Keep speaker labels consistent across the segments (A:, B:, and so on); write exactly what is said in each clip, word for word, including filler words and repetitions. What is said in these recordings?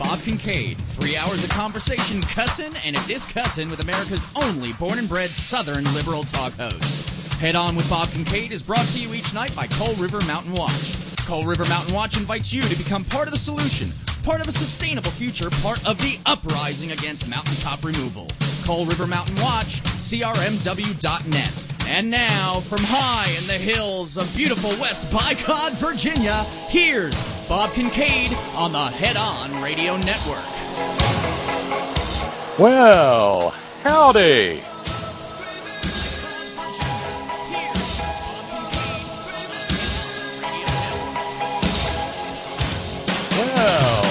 A: Bob Kincaid. Three hours of conversation, cussing, and a discussin' with America's only born-and-bred Southern liberal talk host. Head On with Bob Kincaid is brought to you each night by Coal River Mountain Watch. Coal River Mountain Watch invites you to become part of the solution, part of a sustainable future, part of the uprising against mountaintop removal. Coal River Mountain Watch, C R M W dot net. And now, from high in the hills of beautiful West Bicod, Virginia, here's Bob Kincaid on the Head On Radio Network.
B: Well, howdy. Well,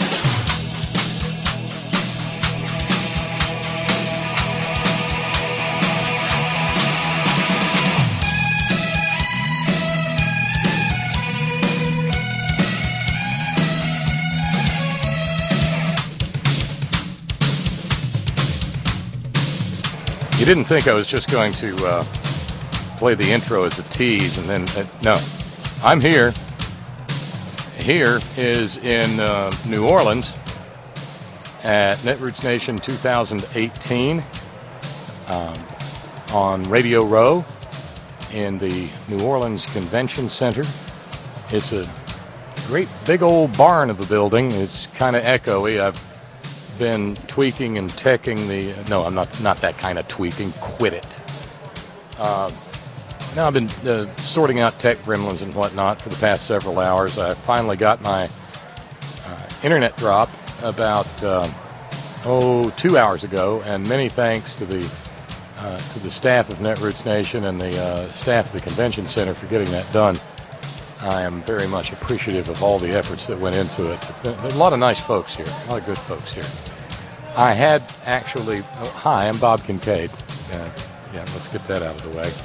B: you didn't think I was just going to uh, play the intro as a tease and then, uh, no, I'm here. Here is in uh, New Orleans at Netroots Nation two thousand eighteen um, on Radio Row in the New Orleans Convention Center. It's a great big old barn of a building. It's kind of echoey. I've been tweaking and teching the no I'm not not that kind of tweaking quit it uh, now I've been uh, sorting out tech gremlins and whatnot for the past several hours. I finally got my uh, internet drop about uh, oh two hours ago, and many thanks to the uh, to the staff of Netroots Nation and the uh, staff of the convention center for getting that done. I am very much appreciative of all the efforts that went into it. There's a lot of nice folks here, a lot of good folks here. I had actually, oh, hi, I'm Bob Kincaid. Uh, yeah, let's get that out of the way.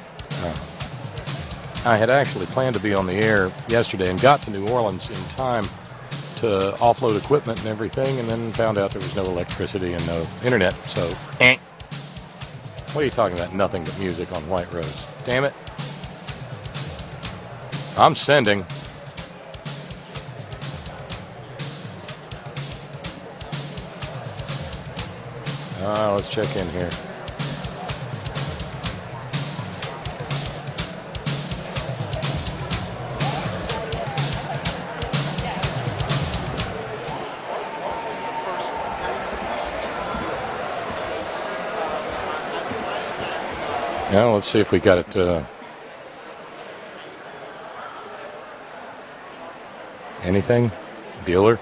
B: Uh, I had actually planned to be on the air yesterday and got to New Orleans in time to offload equipment and everything, and then found out there was no electricity and no internet, so, eh. What are you talking about? Nothing but music on White Rose. Damn it. I'm sending. Uh, let's check in here. Now let's see if we got it. Uh, Anything? Bueller?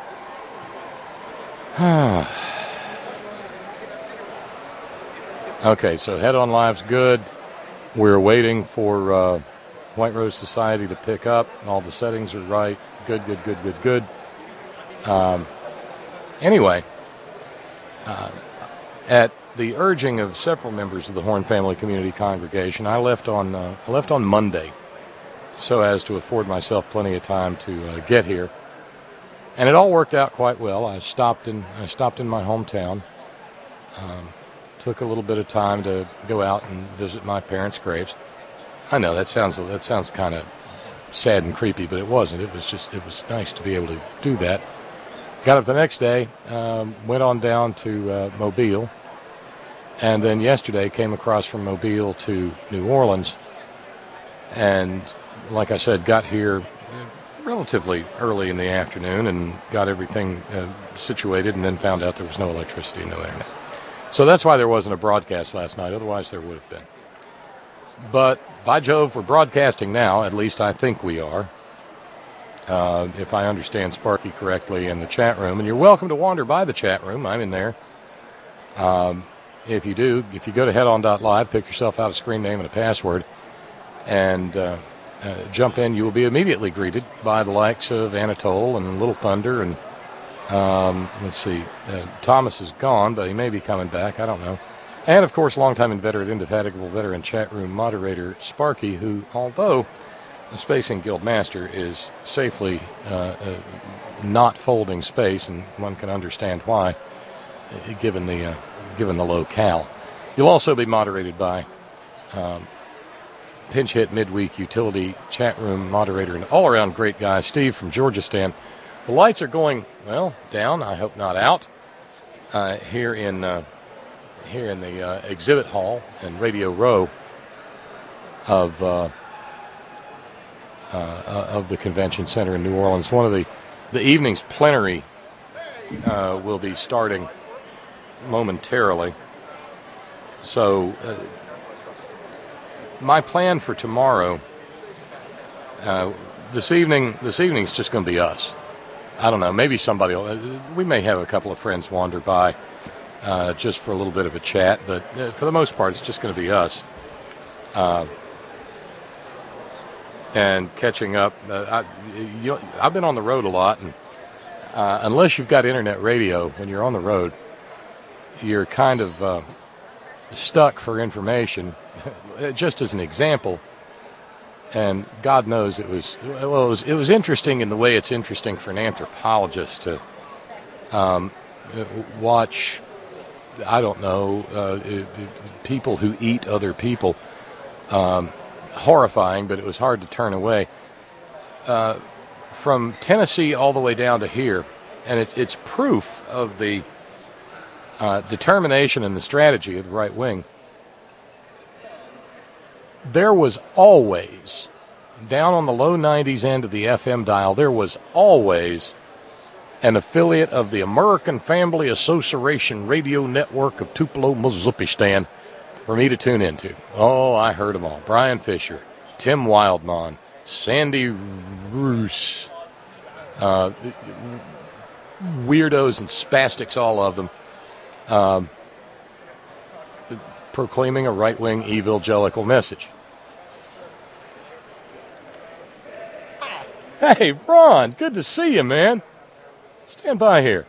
B: Okay, so Head On Live's good. We're waiting for uh, White Rose Society to pick up. All the settings are right. Good, good, good, good, good. Um, anyway, uh, at the urging of several members of the Horn Family Community Congregation, I left on uh, I left on Monday, so as to afford myself plenty of time to uh, get here. And it all worked out quite well. I stopped in I stopped in my hometown, um, took a little bit of time to go out and visit my parents' graves. I know that sounds that sounds kind of sad and creepy, but it wasn't. It was just it was nice to be able to do that. Got up the next day, um, went on down to uh, Mobile, and then yesterday came across from Mobile to New Orleans, and like I said, got here relatively early in the afternoon and got everything uh, situated, and then found out there was no electricity and no internet. So that's why there wasn't a broadcast last night. Otherwise, there would have been. But by Jove, we're broadcasting now. At least I think we are. Uh, if I understand Sparky correctly in the chat room. And you're welcome to wander by the chat room. I'm in there. Um, if you do, if you go to head on dot live, pick yourself out a screen name and a password, and uh, uh, jump in, you will be immediately greeted by the likes of Anatole and Little Thunder. And um, let's see, uh, Thomas is gone, but he may be coming back. I don't know. And, of course, longtime inveterate, indefatigable veteran chat room moderator Sparky, who, although the Spacing Guild Master, is safely uh, uh, not folding space, and one can understand why, uh, given the uh, given the locale. You'll also be moderated by um, pinch hit midweek utility chat room moderator and all-around great guy Steve from Georgia Stan. The lights are going, well, down, I hope not out, uh, here in uh, here in the uh, exhibit hall and Radio Row of uh, uh, of the Convention Center in New Orleans. One of the, the evening's plenary uh, will be starting momentarily. So uh, my plan for tomorrow, uh, this evening, this evening's just going to be us. I don't know, maybe somebody will, we may have a couple of friends wander by uh, just for a little bit of a chat, but uh, for the most part, it's just going to be us. Uh, and catching up. Uh, I, you, I've been on the road a lot, and uh, unless you've got internet radio, when you're on the road, you're kind of uh, stuck for information. Just as an example, and God knows it was well, it was, it was interesting in the way it's interesting for an anthropologist to um, watch. I don't know uh, people who eat other people. Um, horrifying, but it was hard to turn away. Uh, from Tennessee all the way down to here, and it's it's proof of the uh, determination and the strategy of the right wing. There was always, down on the low nineties end of the F M dial, there was always an affiliate of the American Family Association Radio Network of Tupelo, Mississippi for me to tune into. Oh, I heard them all. Brian Fisher, Tim Wildmon, Sandy Roos, uh, weirdos and spastics, all of them, um, proclaiming a right-wing evangelical message. Hey, Ron, good to see you, man. Stand by here.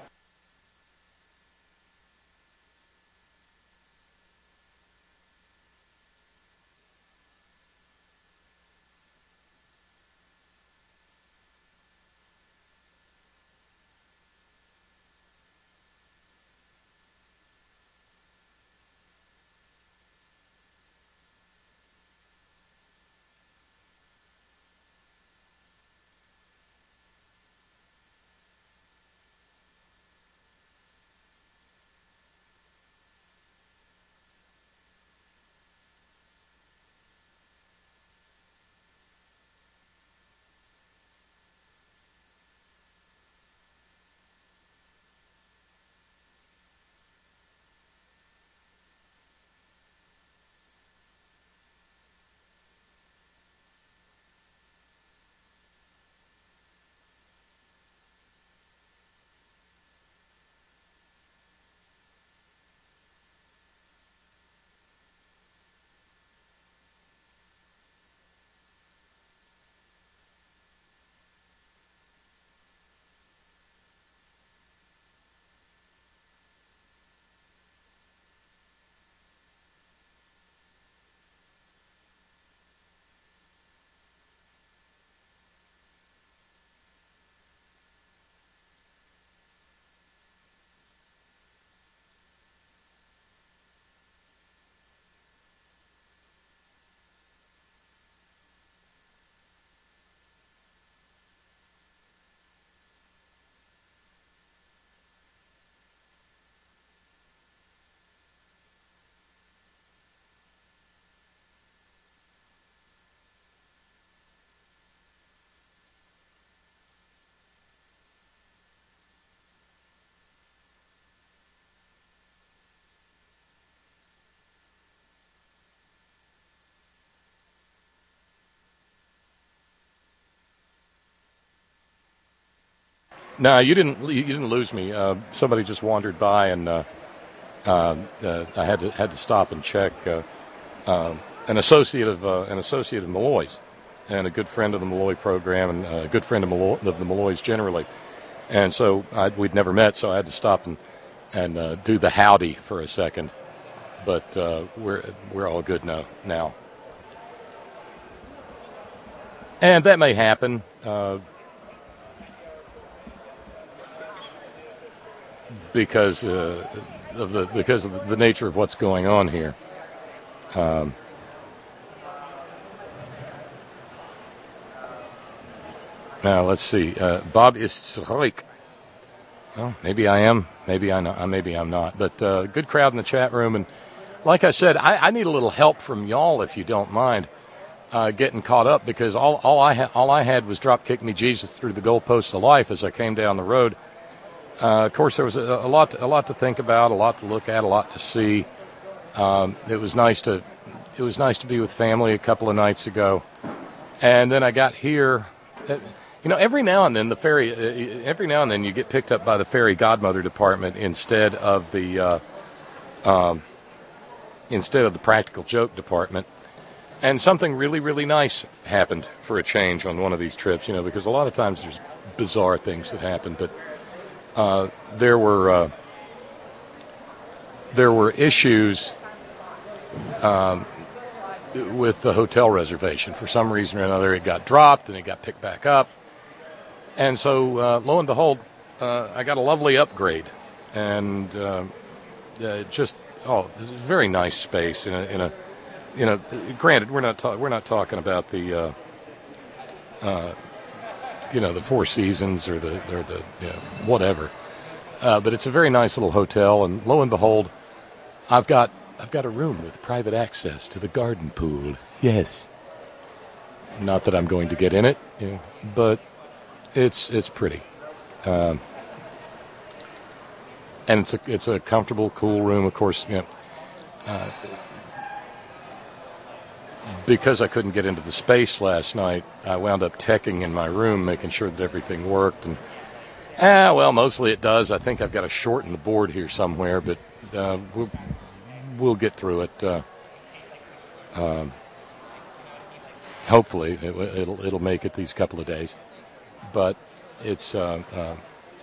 B: No, you didn't. You didn't lose me. Uh, somebody just wandered by, and uh, uh, uh, I had to had to stop and check. Uh, uh, an associate of uh, an associate of Malloy's, and a good friend of the Malloy program, and a good friend of, Malloy, of the Malloys generally. And so I, we'd never met, so I had to stop and and uh, do the howdy for a second. But uh, we're we're all good now. Now, and that may happen. Uh, Because uh, of the because of the nature of what's going on here, um, Now, let's see. Uh, Bob is zurück. Well, maybe I am. Maybe I'm not. Maybe I'm not. But uh, good crowd in the chat room. And like I said, I, I need a little help from y'all, if you don't mind, uh, getting caught up, because all, all, I ha- all I had was drop kick me Jesus through the goalposts of life as I came down the road. Uh, of course, there was a, a lot to, a lot to think about, a lot to look at, a lot to see. Um, it was nice to it was nice to be with family a couple of nights ago. And then I got here. Uh, You know, every now and then the fairy, uh, every now and then you get picked up by the fairy godmother department instead of the, uh, um, instead of the practical joke department, and something really, really nice happened for a change on one of these trips. You know, because a lot of times there's bizarre things that happen, but uh, there were uh, there were issues um, with the hotel reservation. For some reason or another, it got dropped and it got picked back up. And so, uh, lo and behold, uh, I got a lovely upgrade, and uh, uh, just oh, it's a very nice space in a, in a, you know. Granted, we're not ta- we're not talking about the, uh, uh, you know, the Four Seasons or the or the you know, whatever, uh, but it's a very nice little hotel. And lo and behold, I've got I've got a room with private access to the garden pool. Yes, not that I'm going to get in it, you know, but. It's it's pretty, um, and it's a it's a comfortable, cool room. Of course, you know, uh, because I couldn't get into the space last night, I wound up teching in my room, making sure that everything worked. And ah, well, mostly it does. I think I've got to shorten the board here somewhere, but uh, we'll we'll get through it. Uh, um, hopefully, it, it'll it'll make it these couple of days. But it's uh, uh,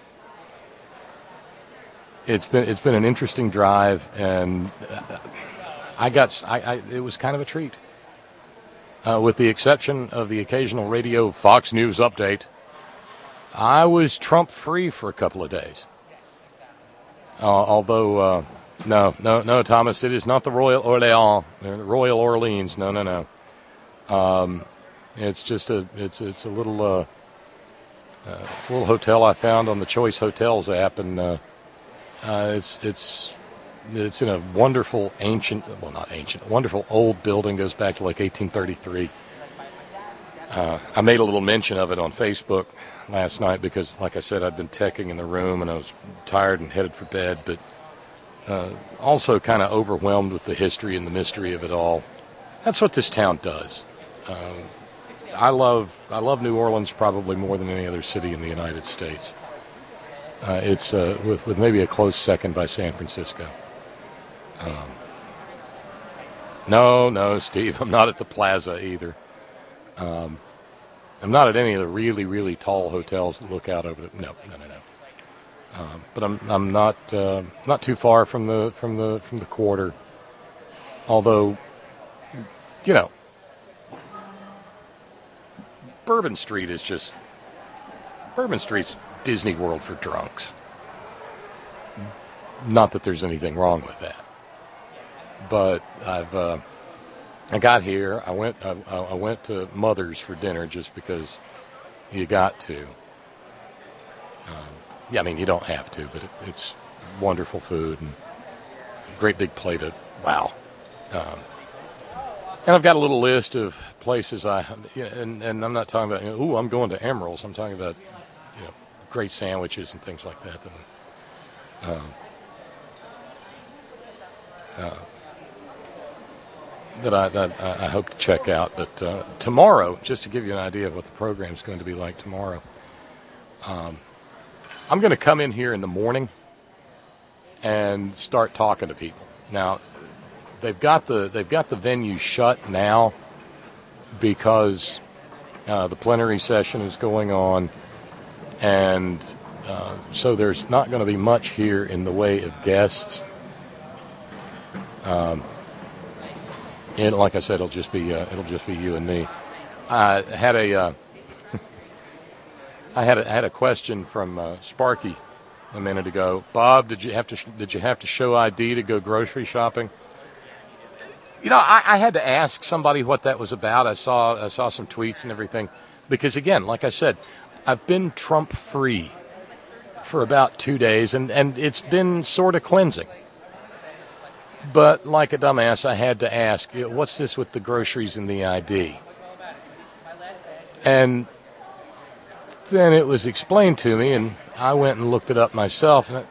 B: it's been it's been an interesting drive, and uh, I got I, I it was kind of a treat. Uh, with the exception of the occasional radio Fox News update, I was Trump free for a couple of days. Uh, although uh, no no no Thomas, it is not the Royal Orleans, Royal Orleans. No no no. Um, it's just a it's it's a little. Uh, Uh, it's a little hotel I found on the Choice Hotels app, and uh, uh, it's it's it's in a wonderful ancient, well not ancient, wonderful old building, goes back to like eighteen thirty-three. Uh, I made a little mention of it on Facebook last night because, like I said, I'd been teching in the room and I was tired and headed for bed, but uh, also kind of overwhelmed with the history and the mystery of it all. That's what this town does. Um, I love I love New Orleans probably more than any other city in the United States. Uh, it's uh, with with maybe a close second by San Francisco. Um, no, no, Steve, I'm not at the Plaza either. Um, I'm not at any of the really really tall hotels that look out over the no no no no. Um, but I'm I'm not uh, not too far from the from the from the quarter. Although, you know. Bourbon Street is just Bourbon Street's Disney World for drunks. Not that there's anything wrong with that, but I've uh, I got here. I went I, I went to Mother's for dinner just because you got to. Um, yeah, I mean you don't have to, but it, it's wonderful food and a great big plate of wow. Um, And I've got a little list of places I, you know, and, and I'm not talking about, you know, ooh, I'm going to Emerald's. I'm talking about, you know, great sandwiches and things like that. That, uh, uh, that I that I hope to check out. But uh, tomorrow, just to give you an idea of what the program's going to be like tomorrow, um, I'm going to come in here in the morning and start talking to people. Now. They've got the they've got the venue shut now because uh, the plenary session is going on, and uh, so there's not going to be much here in the way of guests. Um, and like I said, it'll just be uh, it'll just be you and me. I had a uh, I had a, had a question from uh, Sparky a minute ago. Bob, did you have to did you have to show I D to go grocery shopping? You know, I, I had to ask somebody what that was about. I saw I saw some tweets and everything, because again, like I said, I've been Trump-free for about two days, and, and it's been sort of cleansing. But like a dumbass, I had to ask, what's this with the groceries and the I D? And then it was explained to me, and I went and looked it up myself. And, it,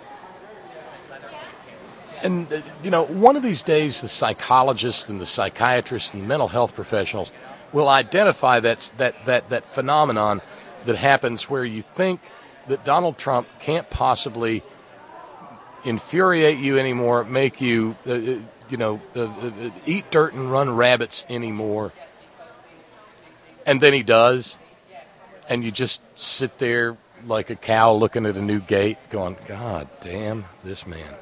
B: and uh, you know, one of these days, the psychologists and the psychiatrists and the mental health professionals will identify that, that, that, that phenomenon that happens where you think that Donald Trump can't possibly infuriate you anymore, make you, uh, you know, uh, uh, eat dirt and run rabbits anymore. And then he does. And you just sit there like a cow looking at a new gate going, God damn this man.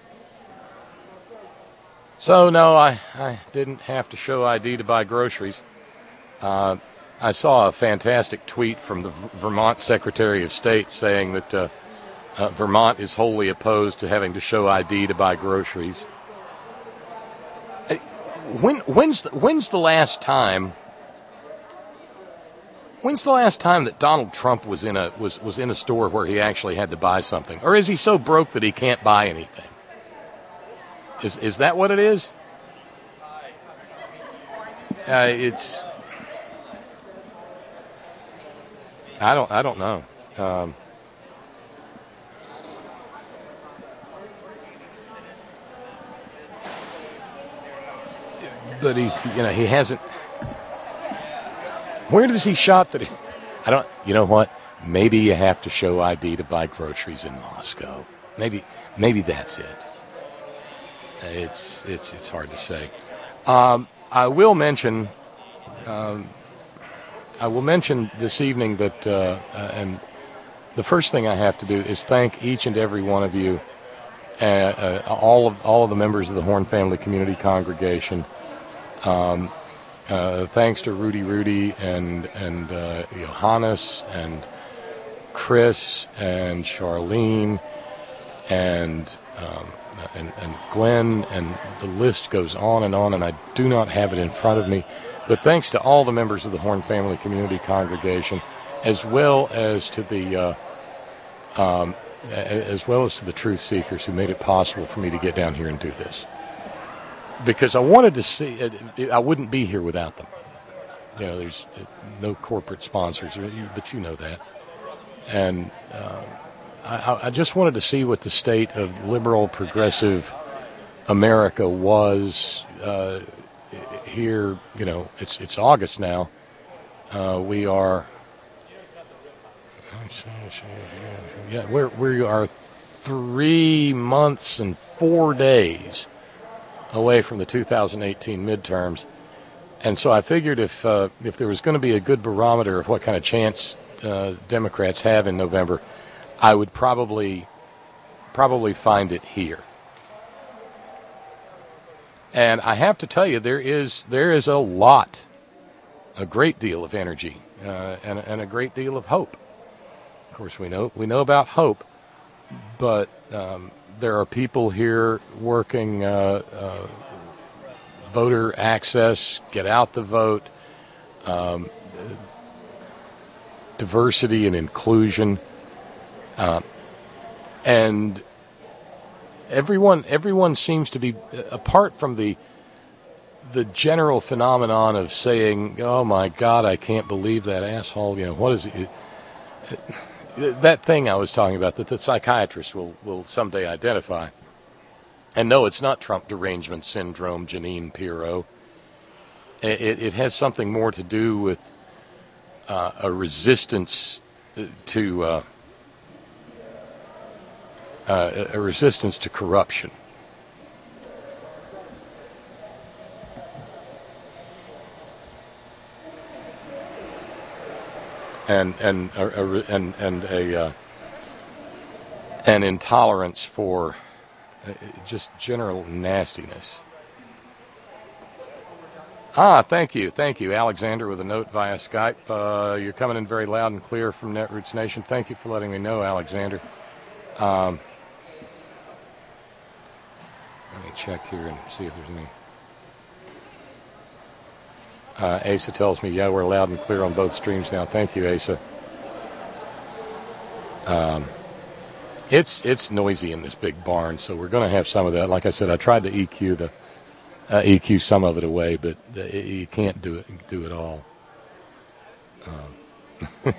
B: So, no, I, I didn't have to show I D to buy groceries. Uh, I saw a fantastic tweet from the Vermont Secretary of State saying that uh, uh, Vermont is wholly opposed to having to show I D to buy groceries. When, when's, the, when's the last time... When's the last time that Donald Trump was in a was, was in a store where he actually had to buy something? Or is he so broke that he can't buy anything? Is is that what it is? Uh, it's I don't I don't know. Um, but he's you know he hasn't. Where does he shop that he, I don't, you know what? Maybe you have to show I D to buy groceries in Moscow. Maybe, maybe that's it. It's, it's, it's hard to say. Um, I will mention, um, I will mention this evening that, uh, uh, and the first thing I have to do is thank each and every one of you, uh, uh, all of, all of the members of the Horn Family Community Congregation, um, Uh, thanks to Rudy Rudy and and uh, Johannes and Chris and Charlene and, um, and and Glenn, and the list goes on and on, and I do not have it in front of me. But thanks to all the members of the Horn Family Community Congregation, as well as to the uh, um, as well as to the Truth Seekers who made it possible for me to get down here and do this. Because I wanted to see, I wouldn't be here without them. You know, there's no corporate sponsors, but you know that. And uh, I, I just wanted to see what the state of liberal, progressive America was uh, here. You know, it's it's August now. Uh, we are, yeah, we're, we are three months and four days away from the two thousand eighteen midterms, and so I figured if uh, if there was going to be a good barometer of what kind of chance uh, Democrats have in November, I would probably probably find it here. And I have to tell you, there is there is a lot, a great deal of energy uh, and and a great deal of hope. Of course, we know we know about hope, but um, there are people here working uh, uh, voter access, get out the vote, um, diversity and inclusion, uh, and everyone everyone seems to be, apart from the the general phenomenon of saying, "Oh my God, I can't believe that asshole." You know, what is it? That thing I was talking about that the psychiatrist will, will someday identify. And no, it's not Trump derangement syndrome, Janine Pirro. It, it has something more to do with uh, a resistance to uh, uh, a resistance to corruption. And and a, a, and and a uh, an intolerance for uh, just general nastiness. Ah, thank you, thank you, Alexander, with a note via Skype. Uh, you're coming in very loud and clear from Netroots Nation. Thank you for letting me know, Alexander. Um, let me check here and see if there's any. Uh, Asa tells me, yeah, we're loud and clear on both streams now. Thank you, Asa. Um, it's it's noisy in this big barn, so we're going to have some of that. Like I said, I tried to E Q the uh, E Q some of it away, but uh, you can't do it do it all. Um,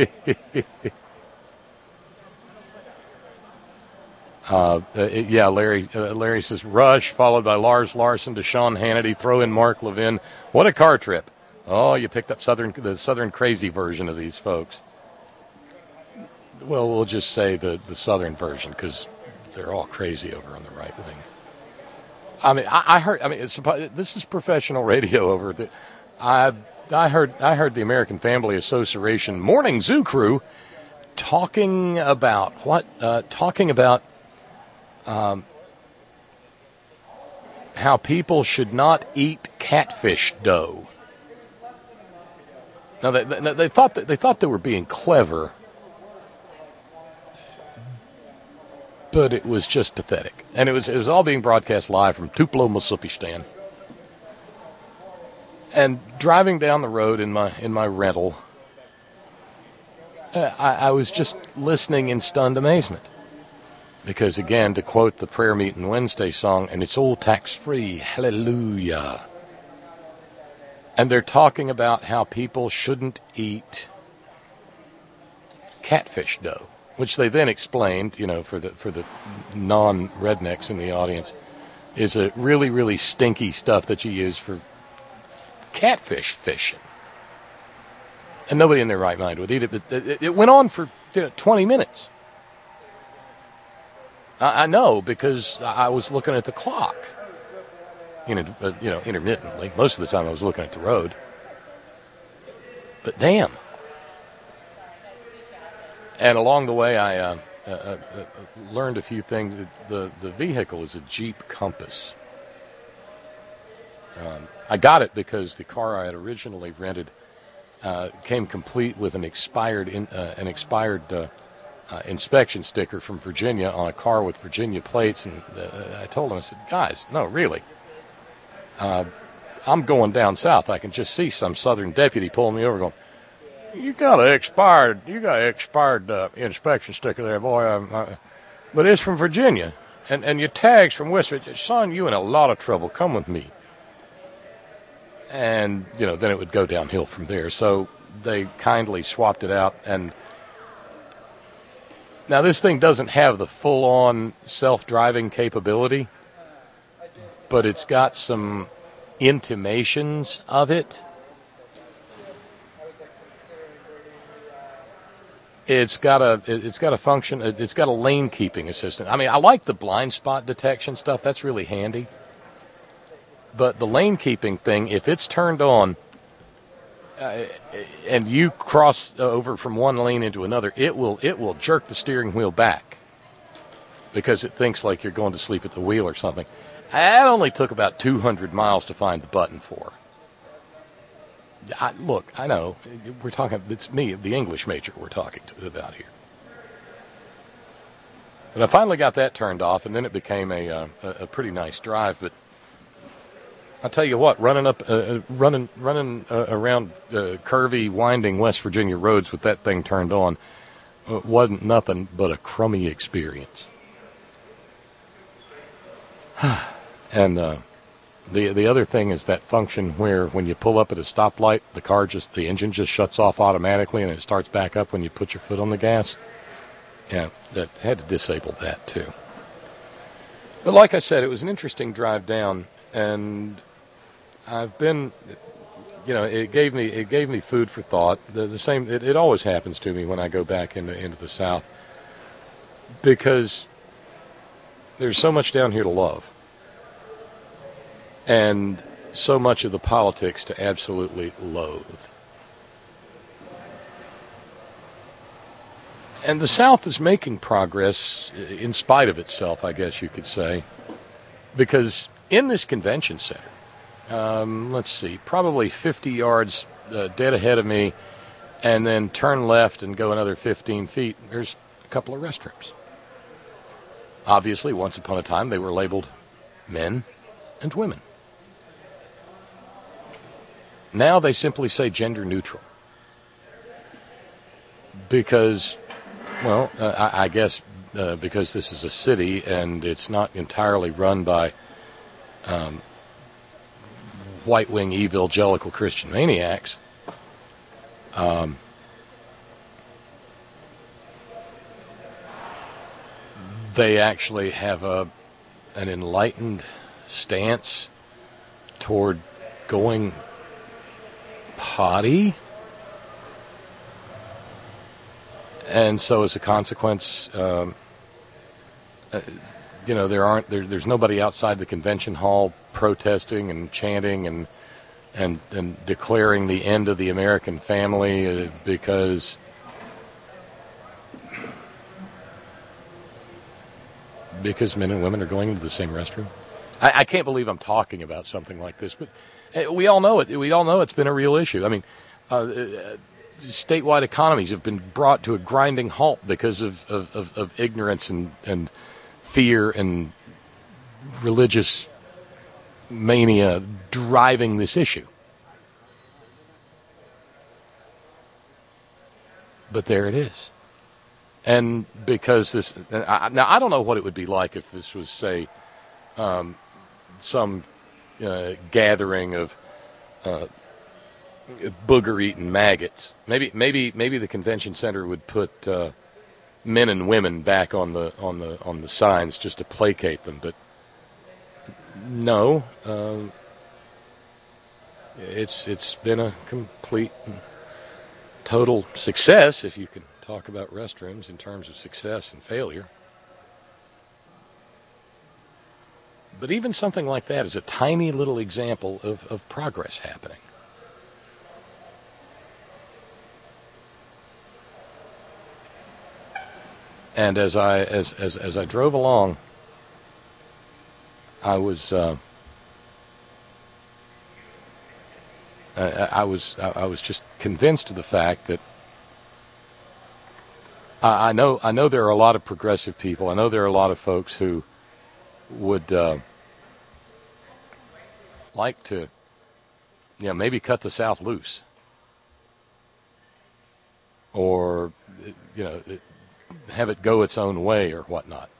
B: Uh, uh, yeah, Larry. Uh, Larry says Rush, followed by Lars Larson to Sean Hannity. Throw in Mark Levin. What a car trip! Oh, you picked up Southern, the Southern crazy version of these folks. Well, we'll just say the the Southern version because they're all crazy over on the right wing. I mean, I, I heard. I mean, it's, this is professional radio over the. I I heard I heard the American Family Association Morning Zoo Crew talking about what? Uh, talking about. Um, how people should not eat catfish dough. Now they, they, they thought that they thought they were being clever, but it was just pathetic, and it was it was all being broadcast live from Tupelo, Mississippi. And driving down the road in my in my rental, uh, I, I was just listening in stunned amazement. Because, again, to quote the Prayer Meeting Wednesday song, and it's all tax-free, hallelujah. And they're talking about how people shouldn't eat catfish dough, which they then explained, you know, for the for the non-rednecks in the audience, is a really, really stinky stuff that you use for catfish fishing. And nobody in their right mind would eat it, but it, it went on for you know, twenty minutes. I know because I was looking at the clock, you know, you know, intermittently. Most of the time I was looking at the road. But damn. And along the way I uh, uh, uh, learned a few things. The, the vehicle is a Jeep Compass. Um, I got it because the car I had originally rented uh, came complete with an expired, in, uh, an expired uh, Uh, inspection sticker from Virginia on a car with Virginia plates, and uh, I told him, I said, guys, no, really, uh, I'm going down south. I can just see some Southern deputy pulling me over going, you got an expired, you got an expired uh, inspection sticker there, boy, I, I, but it's from Virginia, and, and your tag's from West Virginia. Son, you in a lot of trouble. Come with me. And, you know, then it would go downhill from there. So they kindly swapped it out, and now, this thing doesn't have the full-on self-driving capability, but it's got some intimations of it. It's got a it's got a function. It's got a lane keeping assistant. I mean, I like the blind spot detection stuff. That's really handy. But the lane keeping thing, if it's turned on, Uh, and you cross over from one lane into another, it will it will jerk the steering wheel back because it thinks like you're going to sleep at the wheel or something. That only took about two hundred miles to find the button for. I, look, I know we're talking. It's me, the English major, we're talking to, about here. But I finally got that turned off, and then it became a uh, a pretty nice drive. But I'll tell you what, running up, uh, running, running uh, around uh, curvy, winding West Virginia roads with that thing turned on uh, wasn't nothing but a crummy experience. And uh, the the other thing is that function where when you pull up at a stoplight, the car just the engine just shuts off automatically and it starts back up when you put your foot on the gas. Yeah, that had to disable that too. But like I said, it was an interesting drive down, and I've been, you know, it gave me it gave me food for thought. The, the same, it, it always happens to me when I go back into into the South, because there's so much down here to love, and so much of the politics to absolutely loathe. And the South is making progress in spite of itself, I guess you could say, because in this convention center, Um, let's see, probably fifty yards uh, dead ahead of me, and then turn left and go another fifteen feet. There's a couple of restrooms. Obviously, once upon a time, they were labeled men and women. Now they simply say gender neutral. Because Well, uh, I, I guess uh, because this is a city and it's not entirely run by um, white-wing evangelical Christian maniacs, um, they actually have a an enlightened stance toward going potty. And so as a consequence, um, uh, you know, there aren't there, there's nobody outside the convention hall protesting and chanting and and and declaring the end of the American family uh, because because men and women are going into the same restroom. I, I can't believe I'm talking about something like this, but uh, we all know it. We all know it's been a real issue. I mean, uh, uh, statewide economies have been brought to a grinding halt because of, of, of, of ignorance and, and fear and religious mania driving this issue. But there it is. And because this, I, now I don't know what it would be like if this was, say, um, some uh, gathering of uh, booger-eating maggots. Maybe, maybe, maybe the convention center would put uh, men and women back on the on the on the signs just to placate them. But no, uh, it's it's been a complete, total success, if you can talk about restrooms in terms of success and failure. But even something like that is a tiny little example of, of progress happening. And as I as as, as I drove along, I was uh, I, I was I, I was just convinced of the fact that I, I know I know there are a lot of progressive people. I know there are a lot of folks who would uh, like to, you know, maybe cut the South loose, or you know, have it go its own way or whatnot.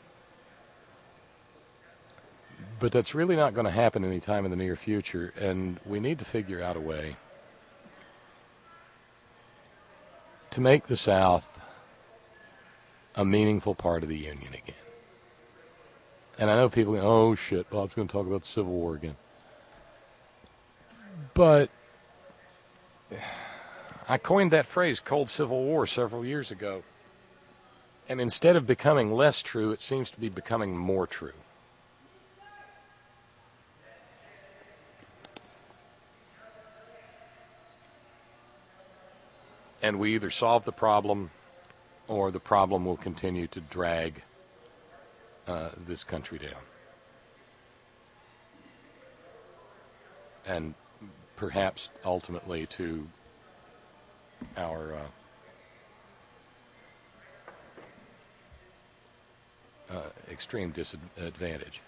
B: But that's really not going to happen anytime in the near future, and we need to figure out a way to make the South a meaningful part of the Union again. And I know people go, oh shit, Bob's going to talk about the Civil War again. But I coined that phrase, Cold Civil War, several years ago. And instead of becoming less true, it seems to be becoming more true. And we either solve the problem or the problem will continue to drag uh, this country down. And perhaps ultimately to our uh, uh, extreme disadvantage.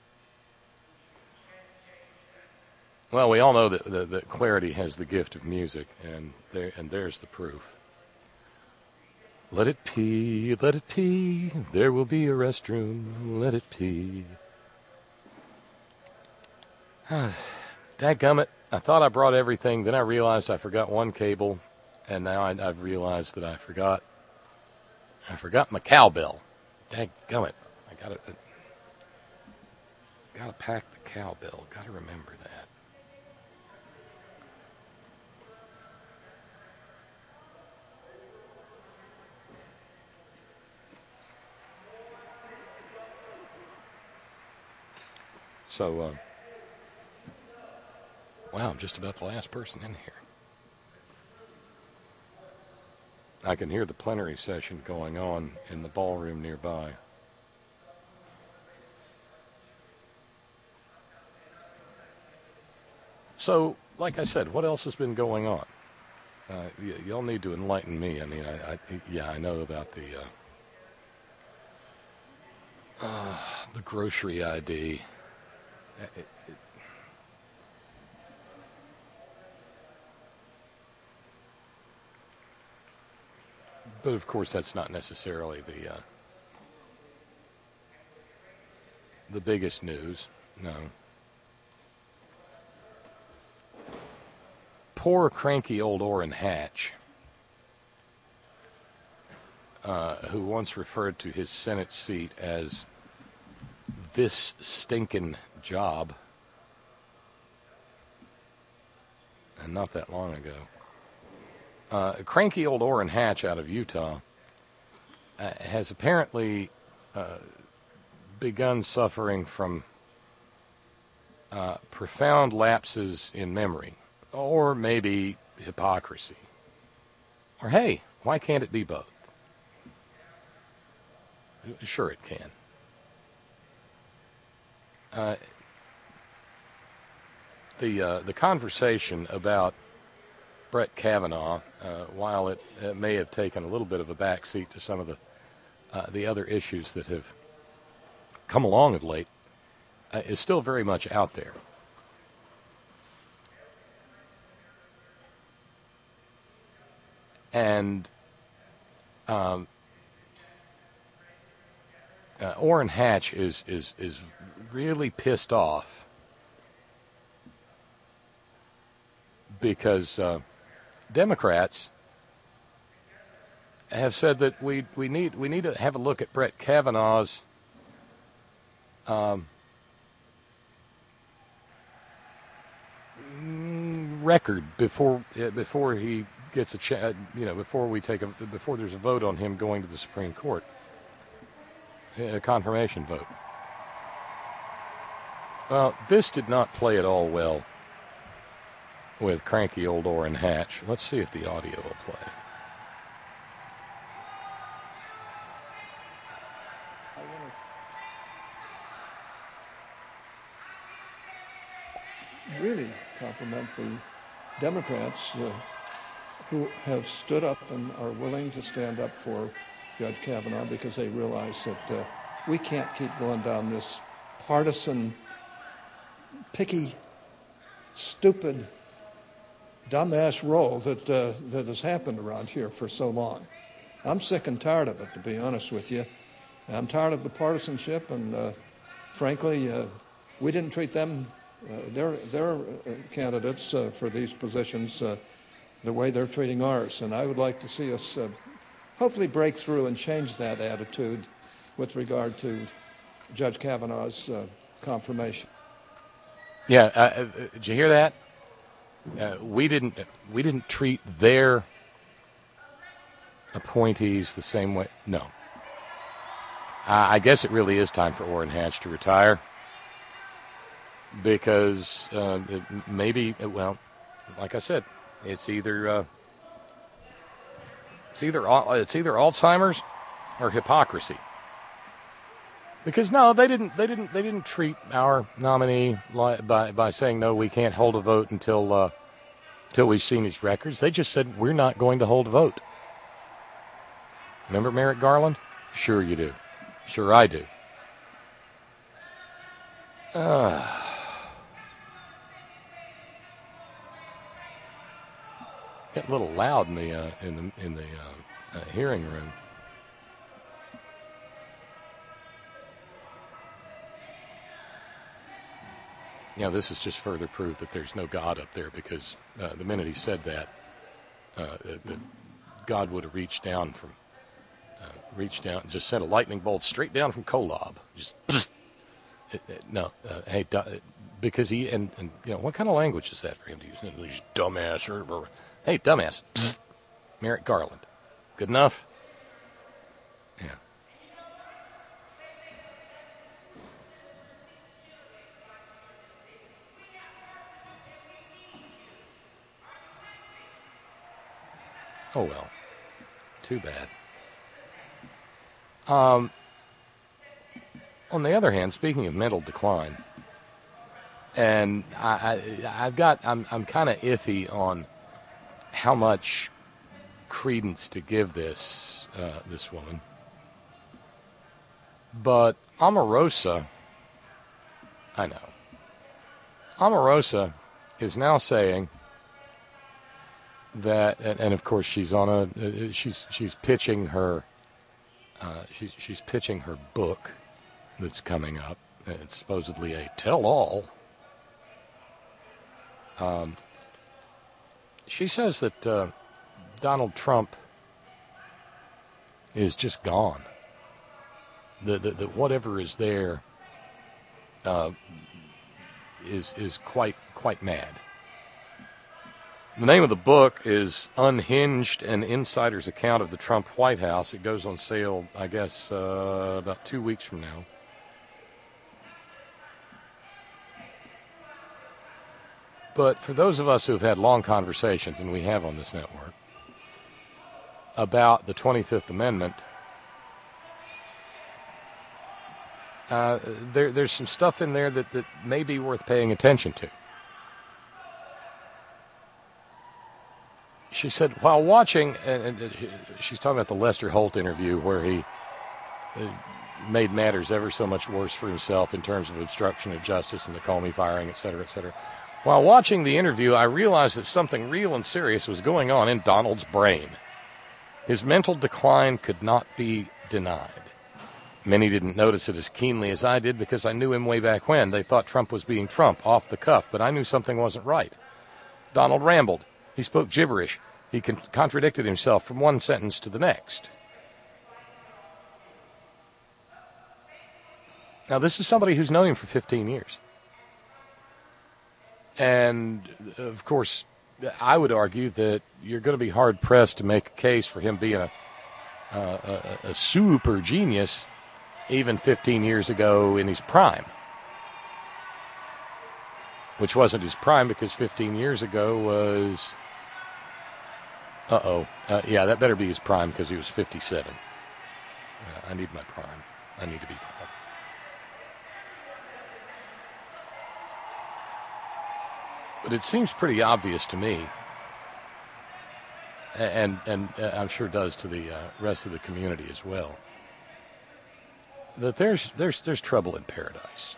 B: Well, we all know that, that, that clarity has the gift of music, and there and there's the proof. Let it pee, let it pee, there will be a restroom, let it pee. Dadgummit, I thought I brought everything, then I realized I forgot one cable, and now I, I've realized that I forgot, I forgot my cowbell. Dadgummit, I gotta, uh, gotta pack the cowbell, gotta remember that. So, uh, wow, I'm just about the last person in here. I can hear the plenary session going on in the ballroom nearby. So, like I said, what else has been going on? Uh, y- y'all need to enlighten me. I mean, I, I yeah, I know about the uh, uh, the grocery I D. It, it, But of course, that's not necessarily the uh, the biggest news. No. Poor, cranky old Orrin Hatch, uh, who once referred to his Senate seat as this stinking job, and not that long ago. Uh, cranky old Orrin Hatch out of Utah uh, has apparently uh, begun suffering from uh, profound lapses in memory, or maybe hypocrisy. Or hey, why can't it be both? Sure it can. Uh, the uh, the conversation about Brett Kavanaugh, uh, while it uh, may have taken a little bit of a backseat to some of the uh, the other issues that have come along of late, uh, is still very much out there. And um, uh, Orrin Hatch is is is really pissed off because uh, Democrats have said that we we need we need to have a look at Brett Kavanaugh's um, record before uh, before he gets a ch- uh, you know before we take a before there's a vote on him going to the Supreme Court, a confirmation vote. Well, this did not play at all well with cranky old Orrin Hatch. Let's see if the audio will play.
C: I want to really compliment the Democrats uh, who have stood up and are willing to stand up for Judge Kavanaugh, because they realize that uh, we can't keep going down this partisan, picky, stupid, dumbass role that uh, that has happened around here for so long. I'm sick and tired of it, to be honest with you. I'm tired of the partisanship, and uh, frankly, uh, we didn't treat them, uh, their their uh, candidates uh, for these positions uh, the way they're treating ours. And I would like to see us uh, hopefully break through and change that attitude with regard to Judge Kavanaugh's uh, confirmation.
B: Yeah, uh, did you hear that? Uh, we didn't we didn't treat their appointees the same way. No. Uh, I guess it really is time for Orrin Hatch to retire, because uh, it maybe well, like I said, it's either uh, it's either it's either Alzheimer's or hypocrisy. Because no, they didn't. They didn't. They didn't treat our nominee by by saying no. We can't hold a vote until uh, until we've seen his records. They just said we're not going to hold a vote. Remember Merrick Garland? Sure you do. Sure I do. Uh, get a little loud in the uh, in the in the uh, uh, hearing room. You know, this is just further proof that there's no God up there, because uh, the minute he said that, uh, that God would have reached down from, uh, reached down and just sent a lightning bolt straight down from Kolob. Just, it, it, no, uh, hey, du- because he, and, and, you know, what kind of language is that for him to use? He's dumbass, or, or hey, dumbass, psst, Merrick Garland. Good enough? Yeah. Oh, well, too bad. Um, on the other hand, speaking of mental decline, and I, I, I've got, I'm, I'm kind of iffy on how much credence to give this, uh, this woman. But Omarosa, I know, Omarosa is now saying that, and, and of course she's on a, she's she's pitching her, uh, she's she's pitching her book that's coming up. It's supposedly a tell-all. Um, she says that uh, Donald Trump is just gone. That the, the, whatever is there uh, is is quite quite mad. The name of the book is Unhinged, an Insider's Account of the Trump White House. It goes on sale, I guess, uh, about two weeks from now. But for those of us who've had long conversations, and we have on this network, about the twenty-fifth Amendment, uh, there, there's some stuff in there that, that may be worth paying attention to. She said, while watching, and, and she's talking about the Lester Holt interview where he made matters ever so much worse for himself in terms of obstruction of justice and the Comey firing, et cetera, et cetera. While watching the interview, I realized that something real and serious was going on in Donald's brain. His mental decline could not be denied. Many didn't notice it as keenly as I did because I knew him way back when. They thought Trump was being Trump, off the cuff, but I knew something wasn't right. Donald rambled. He spoke gibberish. He con- contradicted himself from one sentence to the next. Now, this is somebody who's known him for fifteen years. And, of course, I would argue that you're going to be hard-pressed to make a case for him being a, uh, a, a super genius even fifteen years ago in his prime. Which wasn't his prime because fifteen years ago was... Uh-oh. Uh, yeah, that better be his prime because he was fifty-seven. Uh, I need my prime. I need to be prime. But it seems pretty obvious to me, and and uh, I'm sure does to the uh, rest of the community as well, that there's there's there's trouble in paradise.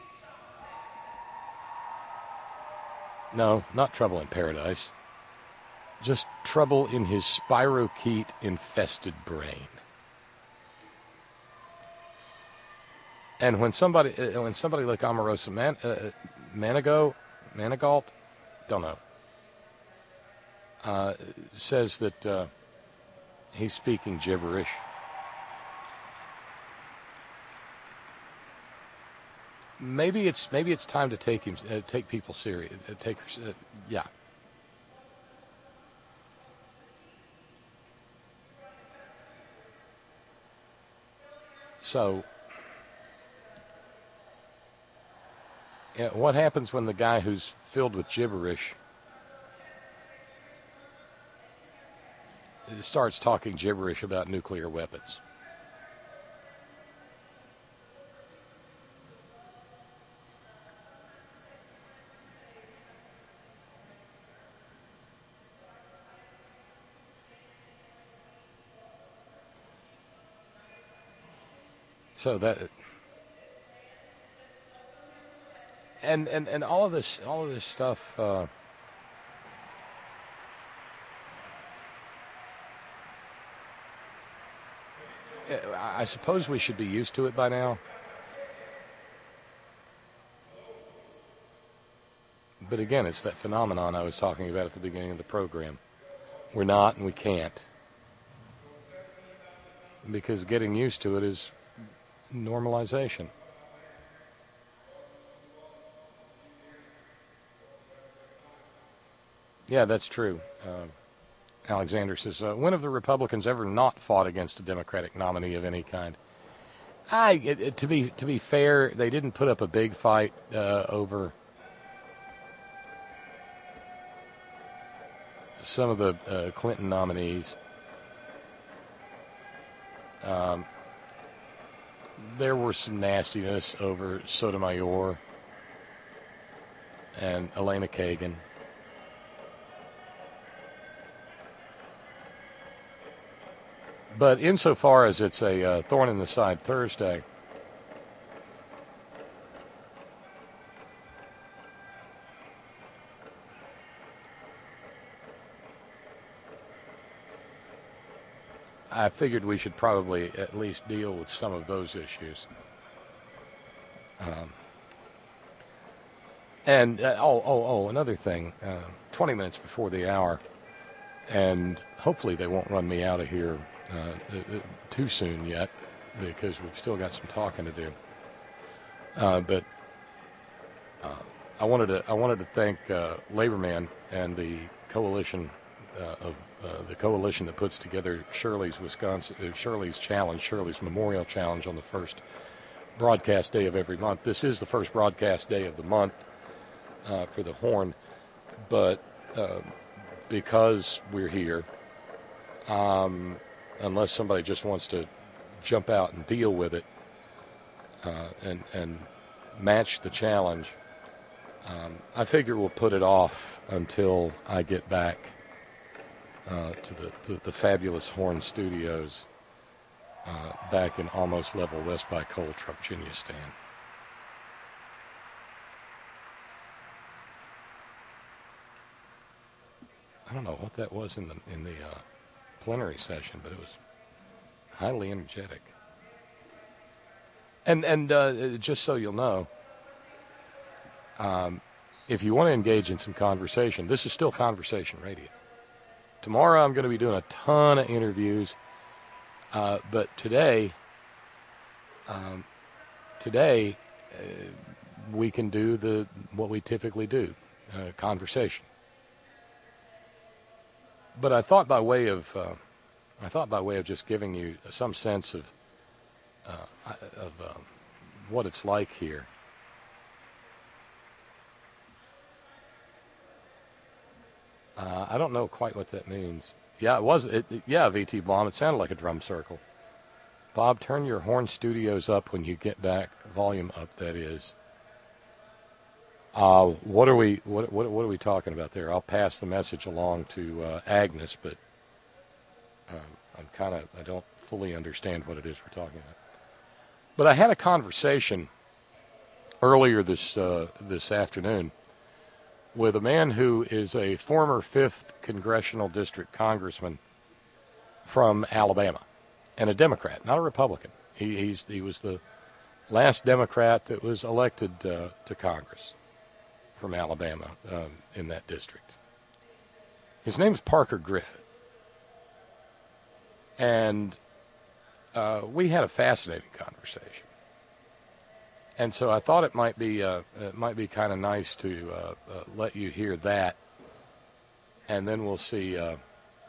B: No, not trouble in paradise. Just trouble in his spirochete-infested brain. And when somebody, uh, when somebody like Omarosa Man, uh, Manigault, Manigault, don't know, uh, says that uh, he's speaking gibberish, maybe it's maybe it's time to take him, uh, take people serious, uh, take, uh, yeah. So, yeah, what happens when the guy who's filled with gibberish starts talking gibberish about nuclear weapons? So that, and and and all of this, all of this stuff. Uh, I suppose we should be used to it by now. But again, it's that phenomenon I was talking about at the beginning of the program. We're not, and we can't, because getting used to it is normalization. Yeah, that's true. Uh, Alexander says, uh, when have the Republicans ever not fought against a Democratic nominee of any kind? I, it, it, to be to be fair, they didn't put up a big fight uh, over some of the uh, Clinton nominees. Um, there was some nastiness over Sotomayor and Elena Kagan. But insofar as it's a uh, thorn in the side Thursday, I figured we should probably at least deal with some of those issues. Um, and, uh, oh, oh, oh, another thing, uh, twenty minutes before the hour, and hopefully they won't run me out of here uh, too soon yet, because we've still got some talking to do. Uh, but uh, I wanted to I wanted to thank uh, Laborman and the coalition uh, of uh, the coalition that puts together Shirley's Wisconsin uh, Shirley's Challenge, Shirley's Memorial Challenge on the first broadcast day of every month. This is the first broadcast day of the month uh, for the Horn, but uh, because we're here, um, unless somebody just wants to jump out and deal with it uh, and and match the challenge, um, I figure we'll put it off until I get back uh, to the to the fabulous Horn Studios uh, back in almost level west by Coal Truck Virginia stand. I don't know what that was in the in the uh, plenary session, but it was highly energetic. And and uh, just so you'll know, um, if you want to engage in some conversation, this is still Conversation Radio. Tomorrow I'm going to be doing a ton of interviews, uh, but today, um, today uh, we can do the what we typically do, uh, conversation. But I thought by way of uh, I thought by way of just giving you some sense of uh, of uh, what it's like here. Uh, I don't know quite what that means. Yeah, it was. It, it, yeah, V T Blom. It sounded like a drum circle. Bob, turn your Horn Studios up when you get back. Volume up, that is. Uh, what are we? What, what what are we talking about there? I'll pass the message along to uh, Agnes, but um, I'm kind of I don't fully understand what it is we're talking about. But I had a conversation earlier this uh, this afternoon with a man who is a former fifth Congressional District Congressman from Alabama, and a Democrat, not a Republican. He he's he was the last Democrat that was elected uh, to Congress from Alabama um, in that district. His name is Parker Griffith. And uh, we had a fascinating conversation. And so I thought it might be uh, it might be kind of nice to uh, uh, let you hear that, and then we'll see uh,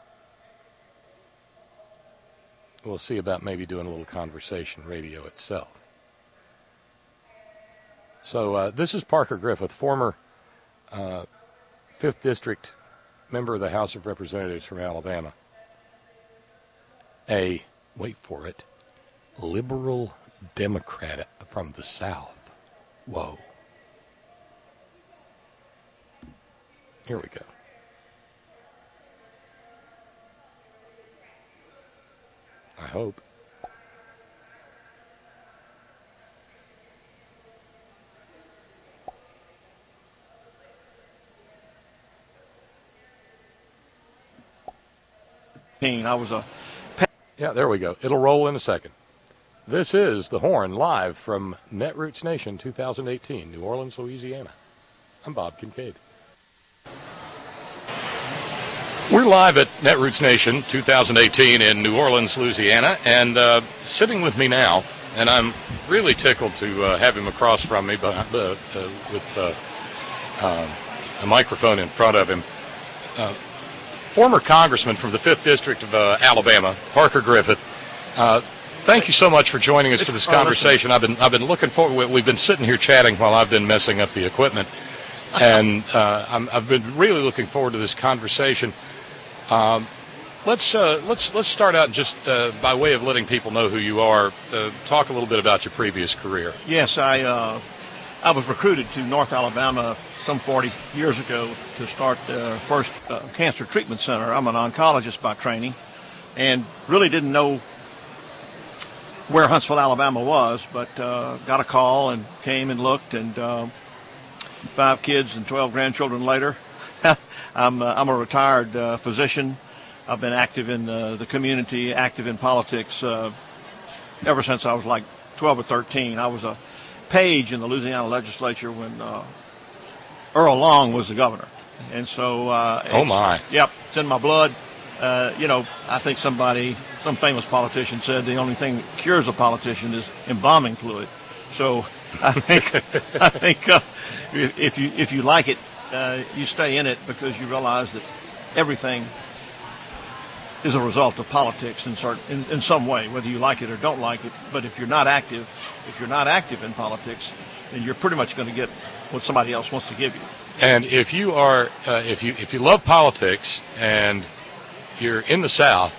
B: we'll see about maybe doing a little conversation radio itself. So uh, this is Parker Griffith, former uh, fifth District member of the House of Representatives from Alabama. A, wait for it, liberal Democrat from the South. Whoa. Here we go. I hope.
D: I was a...
B: Yeah, there we go. It'll roll in a second. This is The Horn, live from Netroots Nation twenty eighteen, New Orleans, Louisiana. I'm Bob Kincaid. We're live at Netroots Nation twenty eighteen in New Orleans, Louisiana, and uh, sitting with me now, and I'm really tickled to uh, have him across from me but, uh, uh, with uh, uh, a microphone in front of him. Uh, Former Congressman from the fifth District of uh, Alabama, Parker Griffith. Uh, thank you so much for joining us for this conversation. I've been I've been looking forward. We've been sitting here chatting while I've been messing up the equipment, and uh, I'm, I've been really looking forward to this conversation. Um, let's uh, let's let's start out just uh, by way of letting people know who you are. Uh, talk a little bit about your previous career.
D: Yes, I uh, I was recruited to North Alabama some forty years ago to start the first uh, cancer treatment center. I'm an oncologist by training and really didn't know where Huntsville, Alabama was, but uh, got a call and came and looked, and uh, five kids and twelve grandchildren later, I'm, uh, I'm a retired uh, physician. I've been active in the, the community, active in politics uh, ever since I was like twelve or thirteen. I was a page in the Louisiana legislature when uh, Earl Long was the governor. And so, uh,
B: oh my,
D: yep, it's in my blood. Uh, you know, I think somebody, some famous politician said the only thing that cures a politician is embalming fluid. So I think, I think uh, if you if you like it, uh, you stay in it because you realize that everything is a result of politics in, certain, in, in some way, whether you like it or don't like it. But if you're not active, if you're not active in politics, then you're pretty much going to get what somebody else wants to give you.
B: And if you are, uh, if you if you love politics and you're in the South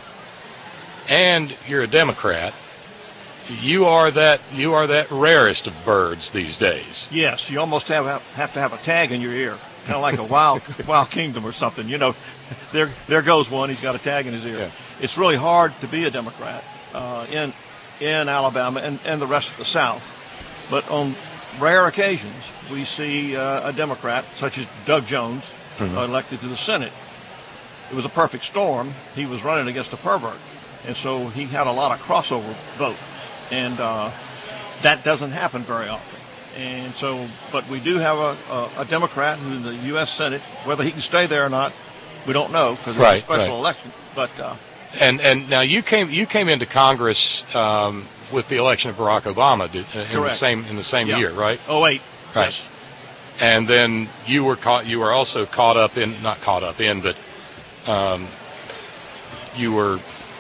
B: and you're a Democrat, you are that you are that rarest of birds these days.
D: Yes, you almost have have to have a tag in your ear, kind of like a wild wild kingdom or something. You know, there there goes one. He's got a tag in his ear.
B: Yeah.
D: It's really hard to be a Democrat uh, in in Alabama and, and the rest of the South, but on rare occasions we see uh, a Democrat such as Doug Jones mm-hmm. uh, elected to the Senate. It was a perfect storm. He was running against a pervert, and so he had a lot of crossover vote, and uh, that doesn't happen very often. And so, but we do have a, a, a Democrat in the U S Senate. Whether he can stay there or not, we don't know because it's
B: right,
D: a special
B: right.
D: election. But uh,
B: and and now you came you came into Congress um, with the election of Barack Obama did, in
D: correct.
B: the same in the same
D: yeah.
B: year, right?
D: Oh wait,
B: right.
D: Yes.
B: And then you were caught. You were also caught up in not caught up in, but um, you were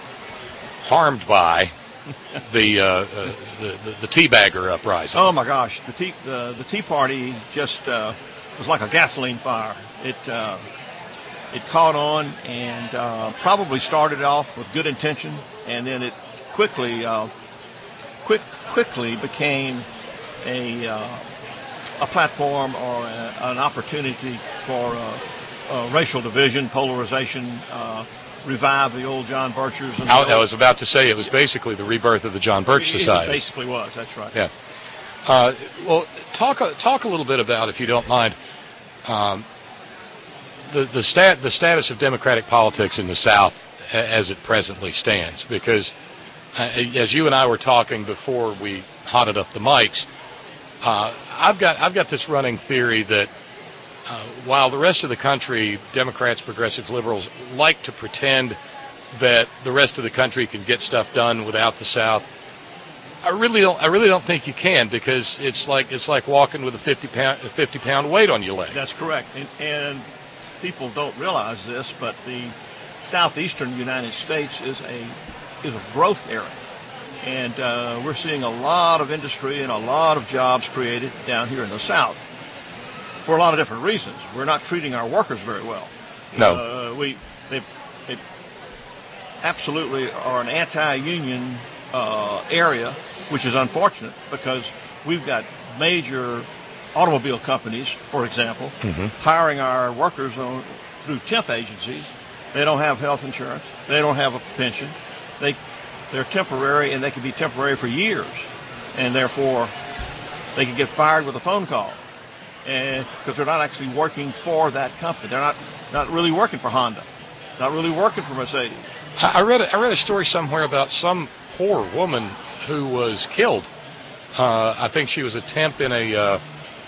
B: harmed by the, uh, uh, the the the teabagger uprising.
D: Oh my gosh, the tea the, the Tea Party just uh, was like a gasoline fire. It uh, it caught on and uh, probably started off with good intention, and then it quickly uh, quick quickly became a uh, a platform or a, an opportunity for uh, uh, racial division, polarization. Uh, revive the old John Birchers. And
B: I, I was about to say it was basically the rebirth of the John Birch Society.
D: It basically was. That's right.
B: Yeah. Uh, well, talk talk a little bit about, if you don't mind, um, the the stat the status of Democratic politics in the South as it presently stands. Because uh, as you and I were talking before we hotted up the mics, uh, I've got I've got this running theory that. Uh, while the rest of the country, Democrats, progressives, liberals, like to pretend that the rest of the country can get stuff done without the South, I really don't. I really don't think you can, because it's like it's like walking with a fifty pound a fifty pound weight on your leg.
D: That's correct, and, and people don't realize this, but the southeastern United States is a is a growth area, and uh, we're seeing a lot of industry and a lot of jobs created down here in the South. For a lot of different reasons. We're not treating our workers very well.
B: No.
D: Uh, we they, they absolutely are an anti-union uh, area, which is unfortunate because we've got major automobile companies, for example, mm-hmm. hiring our workers on, through temp agencies. They don't have health insurance. They don't have a pension. They, they're temporary, and they can be temporary for years. And therefore, they can get fired with a phone call. And because they're not actually working for that company, they're not not really working for Honda, not really working for Mercedes.
B: I read a, I read a story somewhere about some poor woman who was killed. Uh, I think she was a temp in a, uh, uh,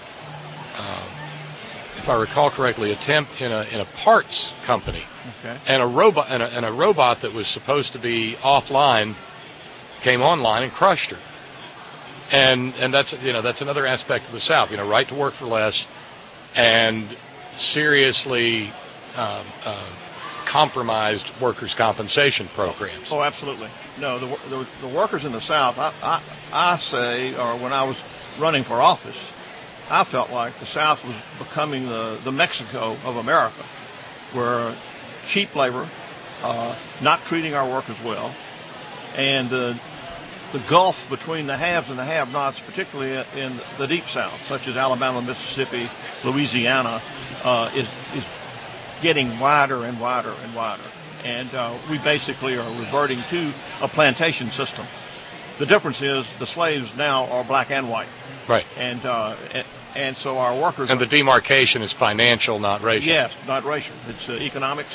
B: if I recall correctly, a temp in a in a parts company,
D: okay.
B: and a robot and a, and a robot that was supposed to be offline came online and crushed her. And and that's you know that's another aspect of the South, you know, right to work for less, and seriously um, uh, compromised workers' compensation programs.
D: Oh, absolutely. No, the the, the workers in the South, I, I I say, or when I was running for office, I felt like the South was becoming the, the Mexico of America, where cheap labor, uh, not treating our workers well, and the the gulf between the haves and the have-nots, particularly in the deep South, such as Alabama, Mississippi, Louisiana, uh, is is getting wider and wider and wider. And uh, we basically are reverting to a plantation system. The difference is the slaves now are black and white.
B: Right.
D: And uh, and, and so our workers...
B: And
D: are,
B: the demarcation is financial, not racial.
D: Yes, not racial. It's uh, economics.